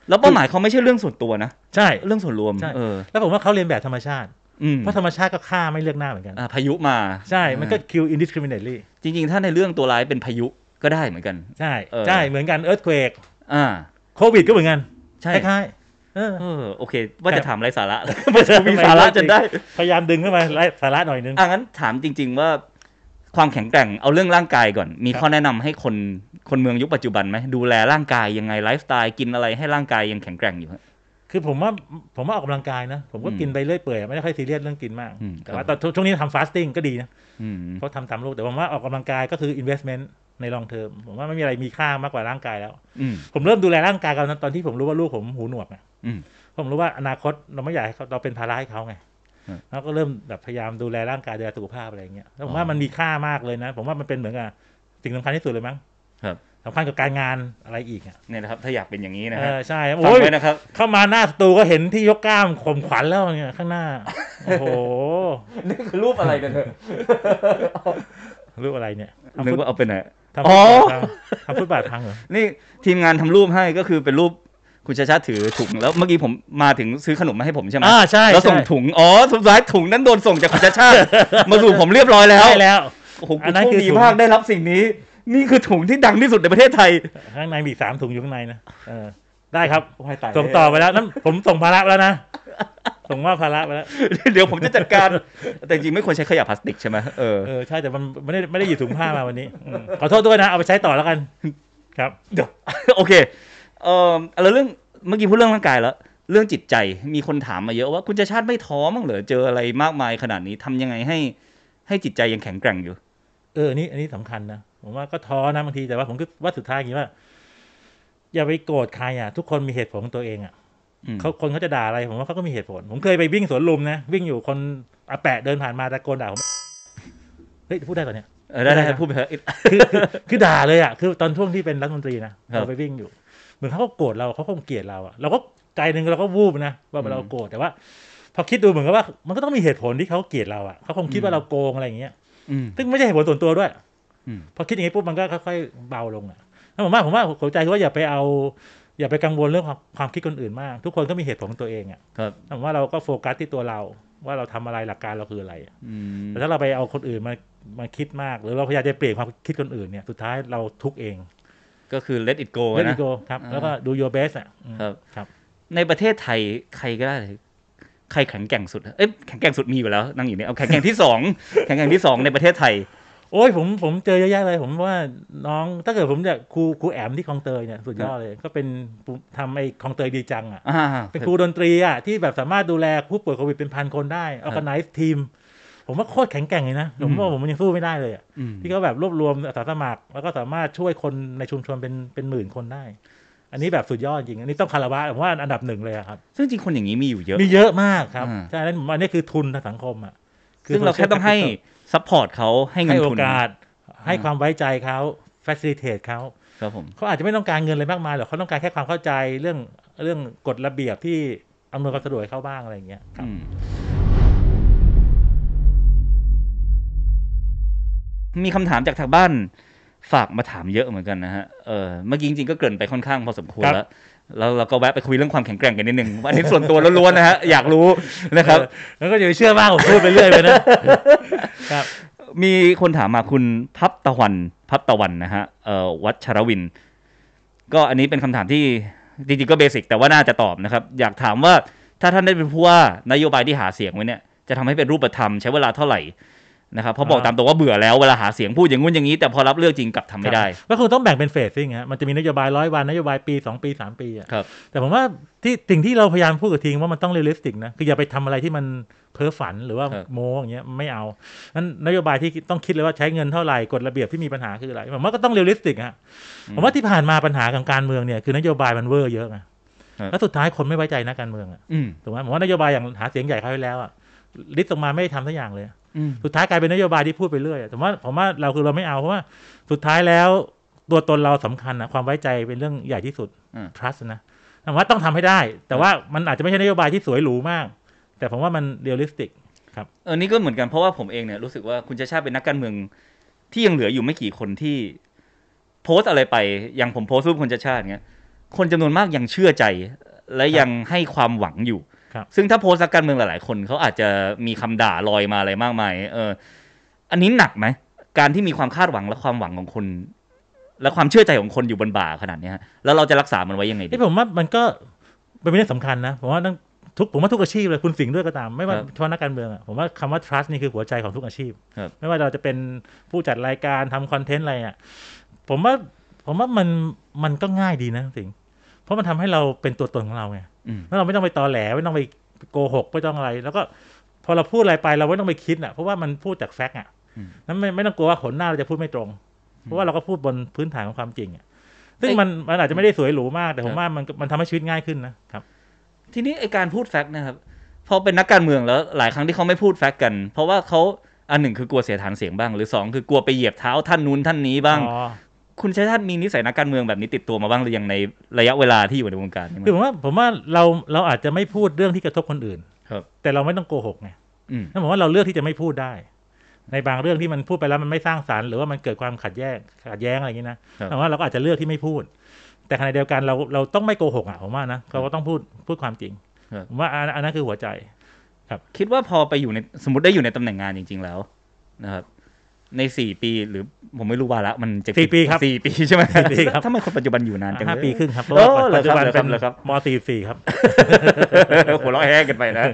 แล้วเป้าหมายเขาไม่ใช่เรื่องส่วนตัวนะใช่เรื่องส่วนรวมแล้วผมว่าเขาเรียนแบบธรรมชาติเพราะธรรมชาติก็ฆ่าไม่เลือกหน้าเหมือนกันพายุมาใช่มันก็ kill indiscriminately จริงๆถ้าในเรื่องตัวร้ายเป็นพายุก็ได้เหมือนกันใช่เหมือนกัน earthquake โควิดก็เหมือนกันใช่คล้ายโอเคว่าจะถามไรสาระมีสาระจนได้พยายามดึงเข้ามาไรสาระหน่อยนึงงั้นถามจริงๆว่าความแข็งแกร่งเอาเรื่องร่างกายก่อนมีข้อแนะนำให้คนเมืองยุคปัจจุบันไหมดูแลร่างกายยังไงไลฟ์สไตล์กินอะไรให้ร่างกายยังแข็งแกร่งอยู่คือผมว่าออกกำลังกายนะผมก็กินไปเรื่อยเปื่อยไม่ได้ค่อยซีเรียสเรื่องกินมากแต่ว่าตอนช่วงนี้ทำฟาสติ้งก็ดีนะเพราะทำตามลูกแต่ผมว่าออกกำลังกายก็คือ investment ใน long term ผมว่าไม่มีอะไรมีค่ามากกว่าร่างกายแล้วผมเริ่มดูแลร่างกายกันตอนที่ผมรู้ว่าลูกผมหูหนวกผมรู้ว่าอนาคตเราไม่อยากให้เราเป็นภาระให้เขาไงแล้วก็เริ่มแบบพยายามดูแลร่างกายดูแลสุขภาพอะไรอย่างเงี้ยผมว่ามันมีค่ามากเลยนะผมว่ามันเป็นเหมือนกับสิ่งสำคัญที่สุดเลยมั้งสำคัญกับการงานอะไรอีกเนี่ยนะครับถ้าอยากเป็นอย่างนี้นะฮะใช่ฟังไว้นะครับเข้ามาหน้าสตูก็เห็นที่ยกกล้ามข่มขวัญแล้วเนี่ยข้างหน้าโอ้โหนี่คือรูปอะไรกันเถอะรูปอะไรเนี่ยนึกว่าเอาไปไหนทำฟุตบาทพังเหรอนี่ทีมงานทำรูปให้ก็คือเป็นรูปคุณชาชาถือถุงแล้วเมื่อกี้ผมมาถึงซื้อขนมมาให้ผมใช่ไหมใช่แล้วส่งถุงสุดท้ายถุงนั้นโดนส่งจากคุณชาชามาสู่ผมเรียบร้อยแล้วใช่แล้วโอ้โหโชคดีมากได้รับสิ่งนี้นี่คือถุงที่ดังที่สุดในประเทศไทยข้างในมี3ถุงอยู่ข้างในนะได้ครับส่งต่อไปแล้วนั้นผมส่งภาระแล้วนะส่งว่าภาระไปแล้วเดี๋ยวผมจะจัดการแต่จริงไม่ควรใช้ขยะพลาสติกใช่ไหมใช่แต่มันไม่ได้หยิบถุงผ้ามาวันนี้ขอโทษด้วยนะเอาไปใช้ต่อแล้วกันครับเดี๋ยวโอเคแล้วเรื่องเมื่อกี้พูดเรื่องร่างกายแล้วเรื่องจิตใจมีคนถามมาเยอะว่าคุณชาชาติไม่ท้อมั้งเหรอเจออะไรมากมายขนาดนี้ทำยังไงให้จิตใจยังแข็งแกร่งอยู่อันนี้สำคัญนะผมว่าก็ท้อนะบางทีแต่ว่าผมก็ว่าสุดท้ายอย่างนี้ว่าอย่าไปโกรธใครทุกคนมีเหตุผลของตัวเองคนเขาจะด่าอะไรผมว่าเขาก็มีเหตุผลผมเคยไปวิ่งสวนลุมนะวิ่งอยู่คนอาแปะเดินผ่านมาตะโกนด่าผมเฮ้ยพูดได้ก่อนเนี่ยได้พูดไปเถอะคือด่าเลยคือตอนช่วงที่เป็นรัฐมนตรีนะเราไปวิ่งอยู่เหมือนเขาก็โกรธเราเขาคงเกลียดเราเราก็ใจนึงเราก็วูบนะว่าเราโกรธแต่ว่าพอคิดดูเหมือนกับว่ามันก็ต้องมีเหตุผลที่เขาเกลียดเราเขาคงคิดว่าเราโกงอะไรอย่างเงี้ยซึ่งไม่ใช่เหตุผลส่วนตัวด้วยพอคิดอย่างนี้ปุ๊บมันก็ค่อยๆเบาลงแล้วผมว่าเข้าใจว่าอย่าไปกังวลเรื่องความคิดคนอื่นมากทุกคนก็มีเหตุผลของตัวเองผมว่าเราก็โฟกัสที่ตัวเราว่าเราทำอะไรหลักการเราคืออะไรแต่ถ้าเราไปเอาคนอื่นมาคิดมากหรือเราพยายามจะเปลี่ยนความคิดคนอื่นเนี่ยสุดท้ายเราทุกเองก็คือ let it go นะ let it go ครับแล้วก็ do your best ครับในประเทศไทยใครก็ได้ใครแข็งแกร่งสุดแข็งแกร่งสุดมีอยู่แล้วนั่งอยู่นี่เอาแข็งแกร่งที่2แข็งแกร่งที่2ในประเทศไทยโอ้ยผมเจอเยอะแยะเลยผมว่าน้องถ้าเกิดผมจะครูแอมที่คลองเตยเนี่ยสุดยอดเลยก็เป็นทำไอ้คลองเตยดีจังเป็นครูดนตรีที่แบบสามารถดูแลผู้ป่วยโควิดเป็น1,000 คนได้organizeทีมผมว่าโคตรแข็งแกร่งเลยนะผมว่าผมยังสู้ไม่ได้เลยที่เขาแบบรวบรวมอาสาสมัครแล้วก็สามารถช่วยคนในชุมชนเป็น10,000 คนได้อันนี้แบบสุดยอดจริงอันนี้ต้องคารวะผมว่าอันดับ1เลยครับซึ่งจริงคนอย่างนี้มีอยู่เยอะมีเยอะมากครับใช่แล้วผมว่านี่คือทุนทางสังคมซึ่งเราแค่ต้องให้ซัพพอร์ตเขาให้เงินทุนโอกาสให้ความไว้ใจเขา facilitate เขาครับผมเขาอาจจะไม่ต้องการเงินอะไรมากมายหรอกเขาต้องการแค่ความเข้าใจเรื่องกฎระเบียบที่อำนวยความสะดวกให้เขาบ้างอะไรอย่างเงี้ยครับมีคำถามจากทางบ้านฝากมาถามเยอะเหมือนกันนะฮะเมื่อกี้จริงๆก็เกริ่นไปค่อนข้างพอสมควรแล้วเราก็แวะไปคุยเรื่องความแข็งแกร่งกันนิดนึงอันนี้ส่วนตัวล้วนๆนะฮะอยากรู้นะครับแล้วก็อย่าเชื่อมากผมพูดไปเรื่อยไปนะครับมีคนถามมาคุณพับตะวันนะฮะวัชรวินก็อันนี้เป็นคำถามที่จริงๆก็เบสิกแต่ว่าน่าจะตอบนะครับอยากถามว่าถ้าท่านได้เป็นผู้ว่านโยบายที่หาเสียงไว้เนี่ยจะทำให้เป็นรูปธรรมใช้เวลาเท่าไหร่นะครับเพราะบอกตามตัวว่าเบื่อแล้วเวลาหาเสียงพูดอย่างงู้นอย่างนี้แต่พอรับเลือกจริงกลับทำไม่ได้ก็คงต้องแบ่งเป็นเฟสซิ่งมันจะมีนโยบาย100 วันนโยบายปี2 ปี3 ปีแต่ผมว่าสิ่งที่เราพยายามพูดกับทีมว่ามันต้องเรียลลิสติกนะคืออย่าไปทำอะไรที่มันเพ้อฝันหรือว่าโม้อย่างเงี้ยไม่เอานั้นนโยบายที่ต้องคิดเลยว่าใช้เงินเท่าไหร่กฎระเบียบที่มีปัญหาคืออะไรผมว่าก็ต้องเรียลลิสติกผมว่าที่ผ่านมาปัญหาของการเมืองเนี่ยคือนโยบายมันเวอร์เยอะแล้วสุดท้ายคนไม่ไว้ใจนักการเมืองถูกไหมผมว่านโยบายอย่างหาเสียงใหญ่คราวที่แล้วลิสต์ออกมาไม่ทำสักอย่างเลยสุดท้ายกลายเป็นนโยบายที่พูดไปเรื่อยผมว่าเราไม่เอาเพราะว่าสุดท้ายแล้วตัวตนเราสำคัญความไว้ใจเป็นเรื่องใหญ่ที่สุด trust นะผมว่าต้องทำให้ได้แต่ว่ามันอาจจะไม่ใช่นโยบายที่สวยหรูมากแต่ผมว่ามันเรียลลิสติกครับนี่ก็เหมือนกันเพราะว่าผมเองเนี่ยรู้สึกว่าคุณชาชาติเป็นนักการเมืองที่ยังเหลืออยู่ไม่กี่คนที่โพสอะไรไปอย่างผมโพสรูปคุณชาชาติเงี้ยคนจำนวนมากยังเชื่อใจและยังให้ความหวังอยู่ซึ่งถ้าโพสต์นักการเมืองหลายๆคนเขาอาจจะมีคำด่าลอยมาอะไรมากมายอันนี้หนักไหมการที่มีความคาดหวังและความหวังของคนและความเชื่อใจของคนอยู่บนบ่าขนาดนี้แล้วเราจะรักษามันไว้ยังไงดีผมว่ามันก็เป็นเรื่องสำคัญนะผมว่าทุกอาชีพเลยคุณสิงห์ด้วยก็ตามไม่ว่าเฉพาะนักการเมืองผมว่าคำว่า trust นี่คือหัวใจของทุกอาชีพไม่ว่าเราจะเป็นผู้จัดรายการทำคอนเทนต์อะไรผมว่ามันก็ง่ายดีนะสิงห์เพราะมันทำให้เราเป็นตัวตนของเราไงแล้วเราไม่ต้องไปตอแหลไม่ต้องไปโกหกไม่ต้องอะไรแล้วก็พอเราพูดอะไรไปเราไม่ต้องไปคิดเพราะว่ามันพูดจากแฟกต์นั้นไม่ต้องกลัวว่าหนหน้าเราจะพูดไม่ตรงเพราะว่าเราก็พูดบนพื้นฐานของความจริงซึ่งมันอาจจะไม่ได้สวยหรูมากแต่ผมว่ามันทำให้ชีวิตง่ายขึ้นนะครับทีนี้ไอการพูดแฟกต์นะครับพอเป็นนักการเมืองแล้วหลายครั้งที่เขาไม่พูดแฟกต์กันเพราะว่าเขาอันหนึ่งคือกลัวเสียฐานเสียงบ้างหรือ2คือกลัวไปเหยียบเท้าท่านนู้นท่านนี้บ้างคุณชัยชาติมีนิสัยนักการเมืองแบบนี้ติดตัวมาบ้างหรือยังในระยะเวลาที่อยู่ในวงการคือผมว่าเราอาจจะไม่พูดเรื่องที่กระทบคนอื่นแต่เราไม่ต้องโกหกไงนั่นผมว่าเราเลือกที่จะไม่พูดได้ในบางเรื่องที่มันพูดไปแล้วมันไม่สร้างสรรค์หรือว่ามันเกิดความขัดแย้งอะไรอย่างนี้นะแต่ว่าเราก็อาจจะเลือกที่ไม่พูดแต่ขณะเดียวกันเราต้องไม่โกหกผมว่านะเราก็ต้องพูดความจริงผมว่าอันนั้นคือหัวใจครับคิดว่าพอไปอยู่ในสมมติได้อยู่ในตำแหน่งงานจริงๆแล้วนะครับใน4ปีหรือผมไม่รู้ว่าละมันจะ 4 ปีครับ 4 ปีใช่ไหม 4 ปีครับถ้ามันคนปัจจุบันอยู่นานจัง 5 ปีครึ่งครับเพราะว่าปัจจุบันเป็นม.44ครับหัวเราะแห้งกันไปนะ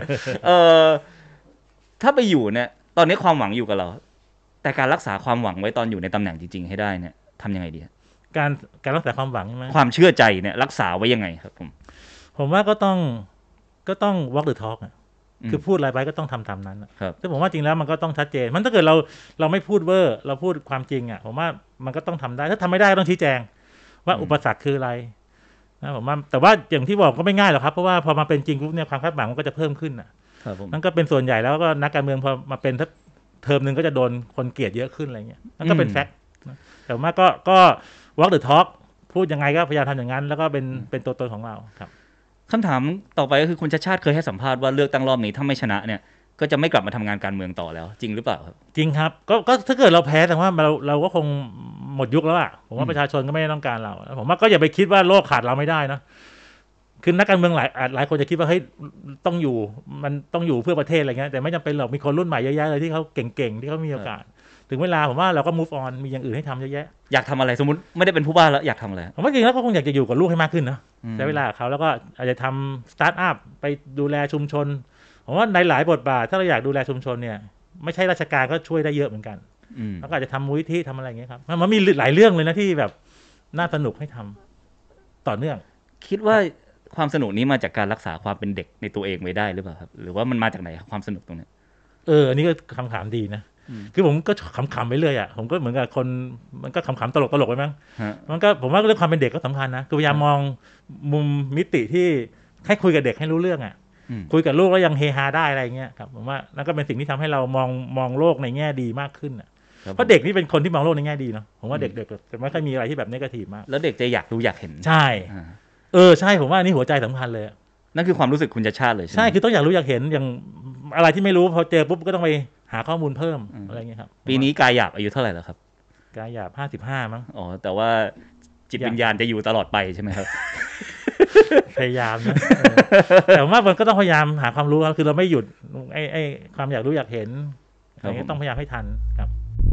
ถ้าไปอยู่เนี่ยตอนนี้ความหวังอยู่กับเราแต่การรักษาความหวังไว้ตอนอยู่ในตำแหน่งจริงๆให้ได้เนี่ยทำยังไงดีการรักษาความหวังใช่ไหมความเชื่อใจเนี่ยรักษาไว้ยังไงครับผมว่าก็ต้อง walk the talk คือพูดอะไรไปก็ต้องทำตามนั้นแต่ผมว่าจริงแล้วมันก็ต้องชัดเจนมันถ้าเกิดเราไม่พูดเวอร์เราพูดความจริงผมว่ามันก็ต้องทำได้ถ้าทำไม่ได้ก็ต้องชี้แจงว่าอุปสรรคคืออะไรนะผมว่าแต่ว่าอย่างที่บอกก็ไม่ง่ายหรอกครับเพราะว่าพอมาเป็นจริงปุ๊บเนี่ยความคาดหวังมันก็จะเพิ่มขึ้นนั่นก็เป็นส่วนใหญ่แล้วก็นักการเมืองพอมาเป็นเทอมนึงก็จะโดนคนเกลียดเยอะขึ้นอะไรเงี้ยนั่นก็เป็นแฟกต์แต่ว่าก็ walk the talk พูดยังไงก็พยายามทำอย่างนั้นแล้วก็เป็นตัวตนของเราครับคำถามต่อไปก็คือคุณชัชชาติเคยให้สัมภาษณ์ว่าเลือกตั้งรอบนี้ถ้าไม่ชนะเนี่ยก็จะไม่กลับมาทำงานการเมืองต่อแล้วจริงหรือเปล่าครับจริงครับก็ถ้าเกิดเราแพ้แต่ว่าเราก็คงหมดยุคแล้วผมว่าประชาชนก็ไม่ต้องการเราผมว่าก็อย่าไปคิดว่าโลกขาดเราไม่ได้นะคือนักการเมืองหลายคนจะคิดว่าเฮ้ยต้องอยู่เพื่อประเทศอะไรเงี้ยแต่ไม่จำเป็นหรอกมีคนรุ่นใหม่เยอะแยะเลยที่เขาเก่งๆที่เขามีโอกาสถึงเวลาผมว่าเราก็ move on มีอย่างอื่นให้ทำเยอะแยะอยากทำอะไรสมมติไม่ได้เป็นผู้ว่าแล้วอยากทำอะไรผมว่าจริงแล้วก็คงอยากจะอยู่กับลูกให้มากขึ้นนะใช้เวลาเขาแล้วก็อาจจะทำสตาร์ทอัพไปดูแลชุมชนผมว่าในหลายบทบาทถ้าเราอยากดูแลชุมชนเนี่ยไม่ใช่ราชการก็ช่วยได้เยอะเหมือนกันแล้วก็อาจจะทำมูลนิธิทำอะไรอย่างเงี้ยครับมันมีหลายเรื่องเลยนะที่แบบน่าสนุกให้ทำต่อเนื่องคิดว่าความสนุกนี้มาจากการรักษาความเป็นเด็กในตัวเองไว้ได้หรือเปล่าครับหรือว่ามันมาจากไหนความสนุกตรงนี้อันนี้ก็คำถามดีนะคือผมก็ขำๆไปเรื่อยผมก็เหมือนกับคนมันก็ขำๆตลกไปมั้งมันก็ผมว่าเรื่องความเป็นเด็กก็สำคัญนะคือพยายามมองมุมมิติที่ให้คุยกับเด็กให้รู้เรื่องคุยกับลูกแล้วยังเฮฮาได้อะไรเงี้ยครับผมว่านั่นก็เป็นสิ่งที่ทำให้เรามองโลกในแง่ดีมากขึ้นเพราะเด็กนี่เป็นคนที่มองโลกในแง่ดีเนาะผมว่าเด็กจะไม่ค่อยมีอะไรที่แบบเนกาทีฟมากแล้วเด็กจะอยากรู้อยากเห็นใช่ใช่ผมว่านี่หัวใจสำคัญเลยนั่นคือความรู้สึกคุณชัชชาติเลยใช่คือต้องอยากรู้อยากเห็นอย่างอะไรที่ไม่รู้พอเจอปุ๊บก็ต้องไปหาข้อมูลเพิ่มอะไรเงี้ยครับปีนี้กายหยาบอายุเท่าไหร่แล้วครับกายหยาบ55มั้งแต่ว่าจิตวิญญาณจะอยู่ตลอดไปใช่ไหมครับพยายามนะแต่ว่ามันก็ต้องพยายามหาความรู้ครับคือเราไม่หยุดไอ้ความอยากรู้อยากเห็นอะไรเงี้ยต้องพยายามให้ทันครับ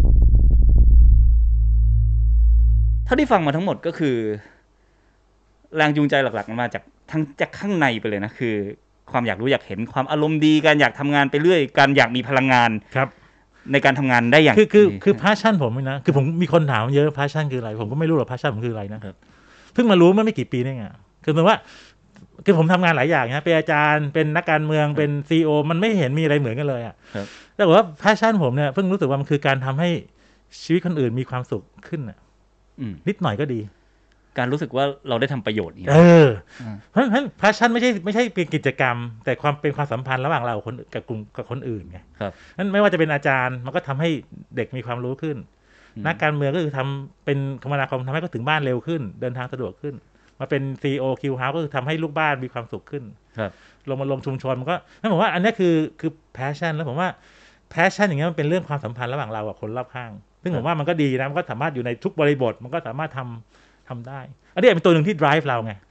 เท่าที่ฟังมาทั้งหมดก็คือแรงจูงใจหลักๆมันมาจากข้างในไปเลยนะคือความอยากรู้อยากเห็นความอารมณ์ดีการอยากทำงานไปเรื่อยการอยากมีพลังงานครับในการทำงานได้อย่างคือ passion ผมนะคือผมมีคนถามเยอะ passion คืออะไรผมก็ไม่รู้หรอก passion ผมคืออะไรนะเพิ่งมารู้เมื่อไม่กี่ปีนี่ไงคือหมายว่าคือผมทำงานหลายอย่างนะเป็นอาจารย์เป็นนักการเมืองเป็น CEO มันไม่เห็นมีอะไรเหมือนกันเลยแต่ว่า passion ผมเนี่ยเพิ่งรู้สึกว่ามันคือการทำให้ชีวิตคนอื่นมีความสุขขึ้นนิดหน่อยก็ดีการรู้สึกว่าเราได้ทำประโยชน์นี่เพราะฉะนั้น passion ไม่ใช่เป็นกิจกรรมแต่เป็นความสัมพันธ์ระหว่างเรากับคนอื่นไงนั้นไม่ว่าจะเป็นอาจารย์มันก็ทำให้เด็กมีความรู้ขึ้นนักการเมืองก็คือทำเป็นคมนาคมทำให้เขาถึงบ้านเร็วขึ้นเดินทางสะดวกขึ้นมาเป็น CEO Q House ก็คือทำให้ลูกบ้านมีความสุขขึ้นลงชุมชนมันก็นั่นผมว่าอันนี้คือ passion แล้วผมว่า passion อย่างเงี้ยมันเป็นเรื่องความสัมพันธ์ระหว่างเรากับคนรอบข้างซึ่งผมว่ามันก็ดีนะมันก็สามารถอยู่ในทุกบริบทมันก็สามารถทำได้อันนี้เป็นตัวหนึ่งที่ drive เราไง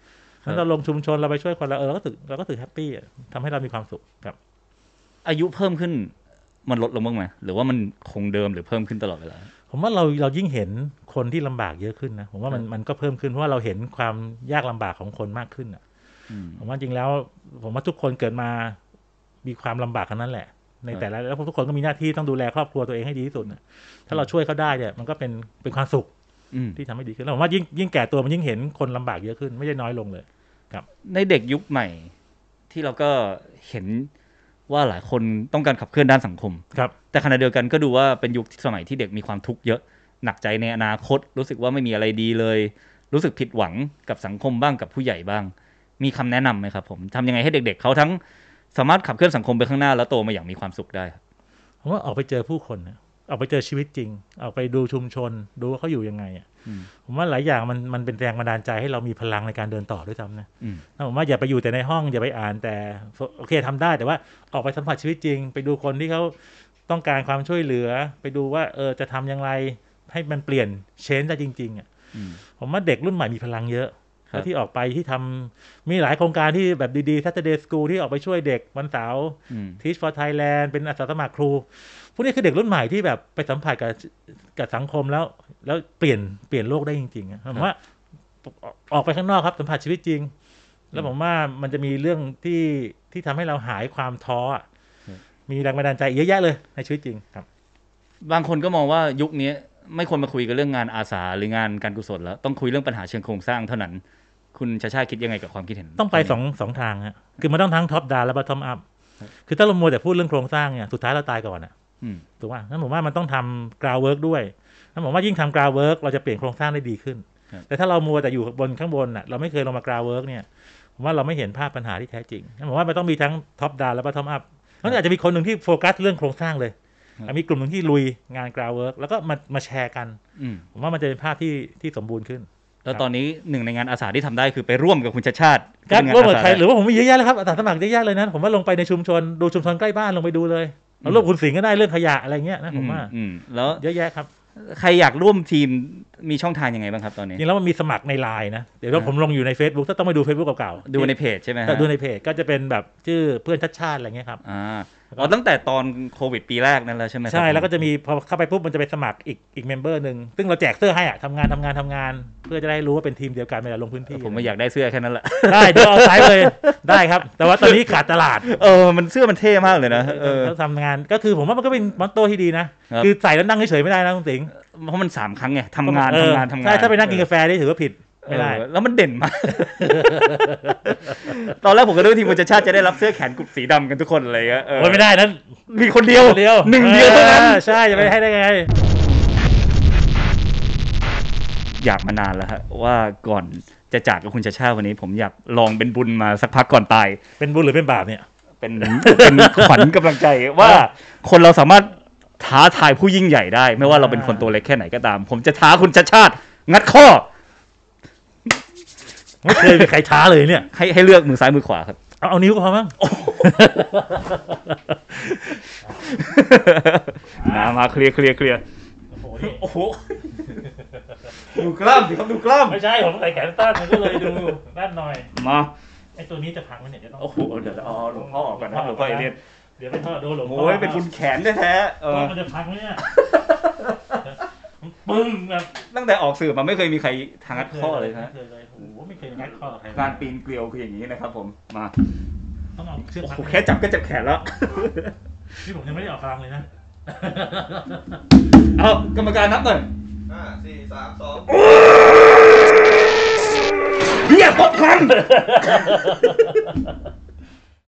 ถ้าเราลงชุมชนเราไปช่วยคนเราก็ถือแฮปปี้ทำให้เรามีความสุขครับอายุเพิ่มขึ้นมันลดลงบ้างไหมหรือว่ามันคงเดิมหรือเพิ่มขึ้นตลอดเวลาผมว่าเรายิ่งเห็นคนที่ลำบากเยอะขึ้นนะผมว่ามันก็เพิ่มขึ้นเพราะว่าเราเห็นความยากลำบากของคนมากขึ้นอ่ะผมว่าจริงแล้วผมว่าทุกคนเกิดมามีความลำบากกันนั่นแหละในแต่ละแล้วทุกคนก็มีหน้าที่ต้องดูแลครอบครัวตัวเองให้ดีที่สุดนะถ้าเราช่วยเขาได้เนี่ยมันก็เป็นความสุขที่ทำให้ดีขึ้นแล้วผมว่ายิ่งแก่ตัวมันยิ่งเห็นคนลำบากเยอะขึ้นไม่ใช่น้อยลงเลยครับในเด็กยุคใหม่ที่เราก็เห็นว่าหลายคนต้องการขับเคลื่อนด้านสังคมครับแต่ขณะเดียวกันก็ดูว่าเป็นยุคสมัยที่เด็กมีความทุกข์เยอะหนักใจในอนาคตรู้สึกว่าไม่มีอะไรดีเลยรู้สึกผิดหวังกับสังคมบ้างกับผู้ใหญ่บ้างมีคำแนะนำไหมครับผมทำยังไงให้เด็กๆเขาทั้งสามารถขับเคลื่อนสังคมไปข้างหน้าแล้วโตมาอย่างมีความสุขได้ครับผมว่าออกไปเจอผู้คนออกไปเจอชีวิตจริงออกไปดูชุมชนดูว่าเขาอยู่ยังไงผมว่าหลายอย่างมันเป็นแรงบันดาลใจให้เรามีพลังในการเดินต่อด้วยซ้ำนะผมว่าอย่าไปอยู่แต่ในห้องอย่าไปอ่านแต่โอเคทำได้แต่ว่าออกไปสัมผัสชีวิตจริงไปดูคนที่เขาต้องการความช่วยเหลือไปดูว่าจะทำอย่างไรให้มันเปลี่ยนเชนได้จริงๆผมว่าเด็กรุ่นใหม่มีพลังเยอะที่ออกไปที่ทำมีหลายโครงการที่แบบดีๆ Saturday School ที่ออกไปช่วยเด็กวันเสาร์ Teach for Thailand เป็นอาสาสมัครครูพวกนี้คือเด็กรุ่นใหม่ที่แบบไปสัมผัสกับสังคมแล้วเปลี่ยนโลกได้จริงๆผมว่าออกไปข้างนอกครับสัมผัสชีวิตจริงแล้วผมว่ามันจะมีเรื่องที่ทำให้เราหายความท้อมีแรงบันดาลใจเยอะแยะเลยในชีวิตจริงครับบางคนก็มองว่ายุคนี้ไม่ควรมาคุยกันเรื่องงานอาสาหรืองานการกุศลแล้วต้องคุยเรื่องปัญหาเชิงโครงสร้างเท่านั้นคุณชาชาคิดยังไงกับความคิดเห็นต้องไปสองทางฮะคือมันต้องทั้งท็อปดาวน์และบอททอมอัพคือถ้าเรามัวแต่พูดเรื่องโครงสร้างเนี่ยสุดท้ายเราตายก่อนถูกป่ะงั้นผมว่ามันต้องทำกราวเวิร์กด้วยงั้นผมว่ายิ่งทำกราวเวิร์กเราจะเปลี่ยนโครงสร้างได้ดีขึ้นแต่ถ้าเรามัวแต่อยู่ข้างบนเราไม่เคยลงมากราวเวิร์กเนี่ยผมว่าเราไม่เห็นภาพปัญหาที่แท้จริงงั้นผมว่ามันต้องมีทั้งท็อปดาวน์และบอททอมอัพงั้นอาจจะมีคนหนึ่งที่โฟกัสเรื่องโครงสร้างเลยมีกลุ่มหนึ่งที่ลุยงานกราวเวิร์กแล้วก็มาแชร์กันผมว่ามันจะเป็นภาพที่สมบูรณ์ขึ้นแล้วตอนนี้หนึ่งในงานอาสาที่ทำได้คือไปร่วมกับคุณชาชาติร่วมกับใครหรือว่าผมมีเยอะแยะเลยครับอาสาสมัครเยอะแยะเลยนะผมว่าลงไปในชุมชนดูชุมชนใกล้บ้านลงไปดูเลยเราร่วมคุณสิงห์ก็ได้เรื่องขยะอะไรเงี้ยนะผมว่าแล้วเยอะแยะครับใครอยากร่วมทีมมีช่องทางยังไงบ้างครับตอนนี้จริงแล้วมันมีสมัครใน LINE นะเดี๋ยวผมลงอยู่ใน Facebook ถ้าต้องไปดู Facebook เก่าๆดูในเพจใช่ไหมดูในเพจก็จะเป็นแบบชื่อเพื่อนชาติอะไรเงี้ยครับตั้งแต่ตอนโควิดปีแรกนั่นแล้วใช่ไหมใช่แล้วก็จะมีพอเข้าไปปุ๊บมันจะไปสมัครอีกเมมเบอร์นึงซึ่งเราแจกเสื้อให้ทำงานเพื่อจะได้รู้ว่าเป็นทีมเดียวกันเวลาลงพื้นที่ผมไม่อยากได้เสื้อแค่นั้นแหละได้เดี๋ยวเอาไซส์เลยได้ครับแต่ว่าตอนนี้ขาดตลาดมันเสื้อมันเท่มากเลยนะทำงานก็คือผมว่ามันก็เป็นมอตโต้ที่ดีนะคือใส่แล้วนั่งเฉยๆไม่ได้นะคุณสิงห์เพราะมัน3 ครั้งไงทำงานใช่ถ้าไปนั่งกินกาแฟได้ถือว่าผิดไม่ได้แล้วมันเด่นมากตอนแรกผมก็นึกว่าทีมคุณชาชาติจะได้รับเสื้อแขนกุดสีดำกันทุกคนเลยไม่ได้นั้นมีคนเดียวหนึ่งเดียวเท่านั้นใช่จะไปให้ได้ไงอยากมานานแล้วฮะว่าก่อนจะจากกับคุณชาชาวันนี้ผมอยากลองเป็นบุญมาสักพักก่อนตายเป็นบุญหรือเป็นบาปเนี่ยเป็นขวัญกำลังใจว่าคนเราสามารถท้าทายผู้ยิ่งใหญ่ได้ไม่ว่าเราเป็นคนตัวเล็กแค่ไหนก็ตามผมจะท้าคุณชาชาติงัดข้อไม่เคยมีใครท้าเลยเนี่ยให้เลือกมือซ้ายมือขวาครับเอานิ้วก็พอมั้งมาเคลียร์โอ้โหดูกล้ามสิครับดูกล้ามไม่ใช่ผมใส่แขนสั้นมันก็เลยดูด้านหน่อยมาไอตัวนี้จะพังมันเนี่ยจะต้องโอ้โหเดี๋ยวเอาหลวงพ่อออกก่อนนะหลวงพ่อเอเลียนเดี๋ยวไปทอดโดนหลวงพ่อโอ้ยเป็นบุญแขนแท้ๆมันจะพังไหมเนี่ยปึ้งแบบตั้งแต่ออกสื่อมาไม่เคยมีใครทางงัดข้อเลยนะโอ้โหไม่เคยงัดข้อใครการปีนเกลียวคืออย่างนี้นะครับผมมาต้องเอาเชือกพันแค่จับก็เจ็บแขนแล้วนี่ผมยังไม่ได้ออกกำลังเลยนะเอากรรมการนับหน่อย 5 4 3 2 เฮียกดพัน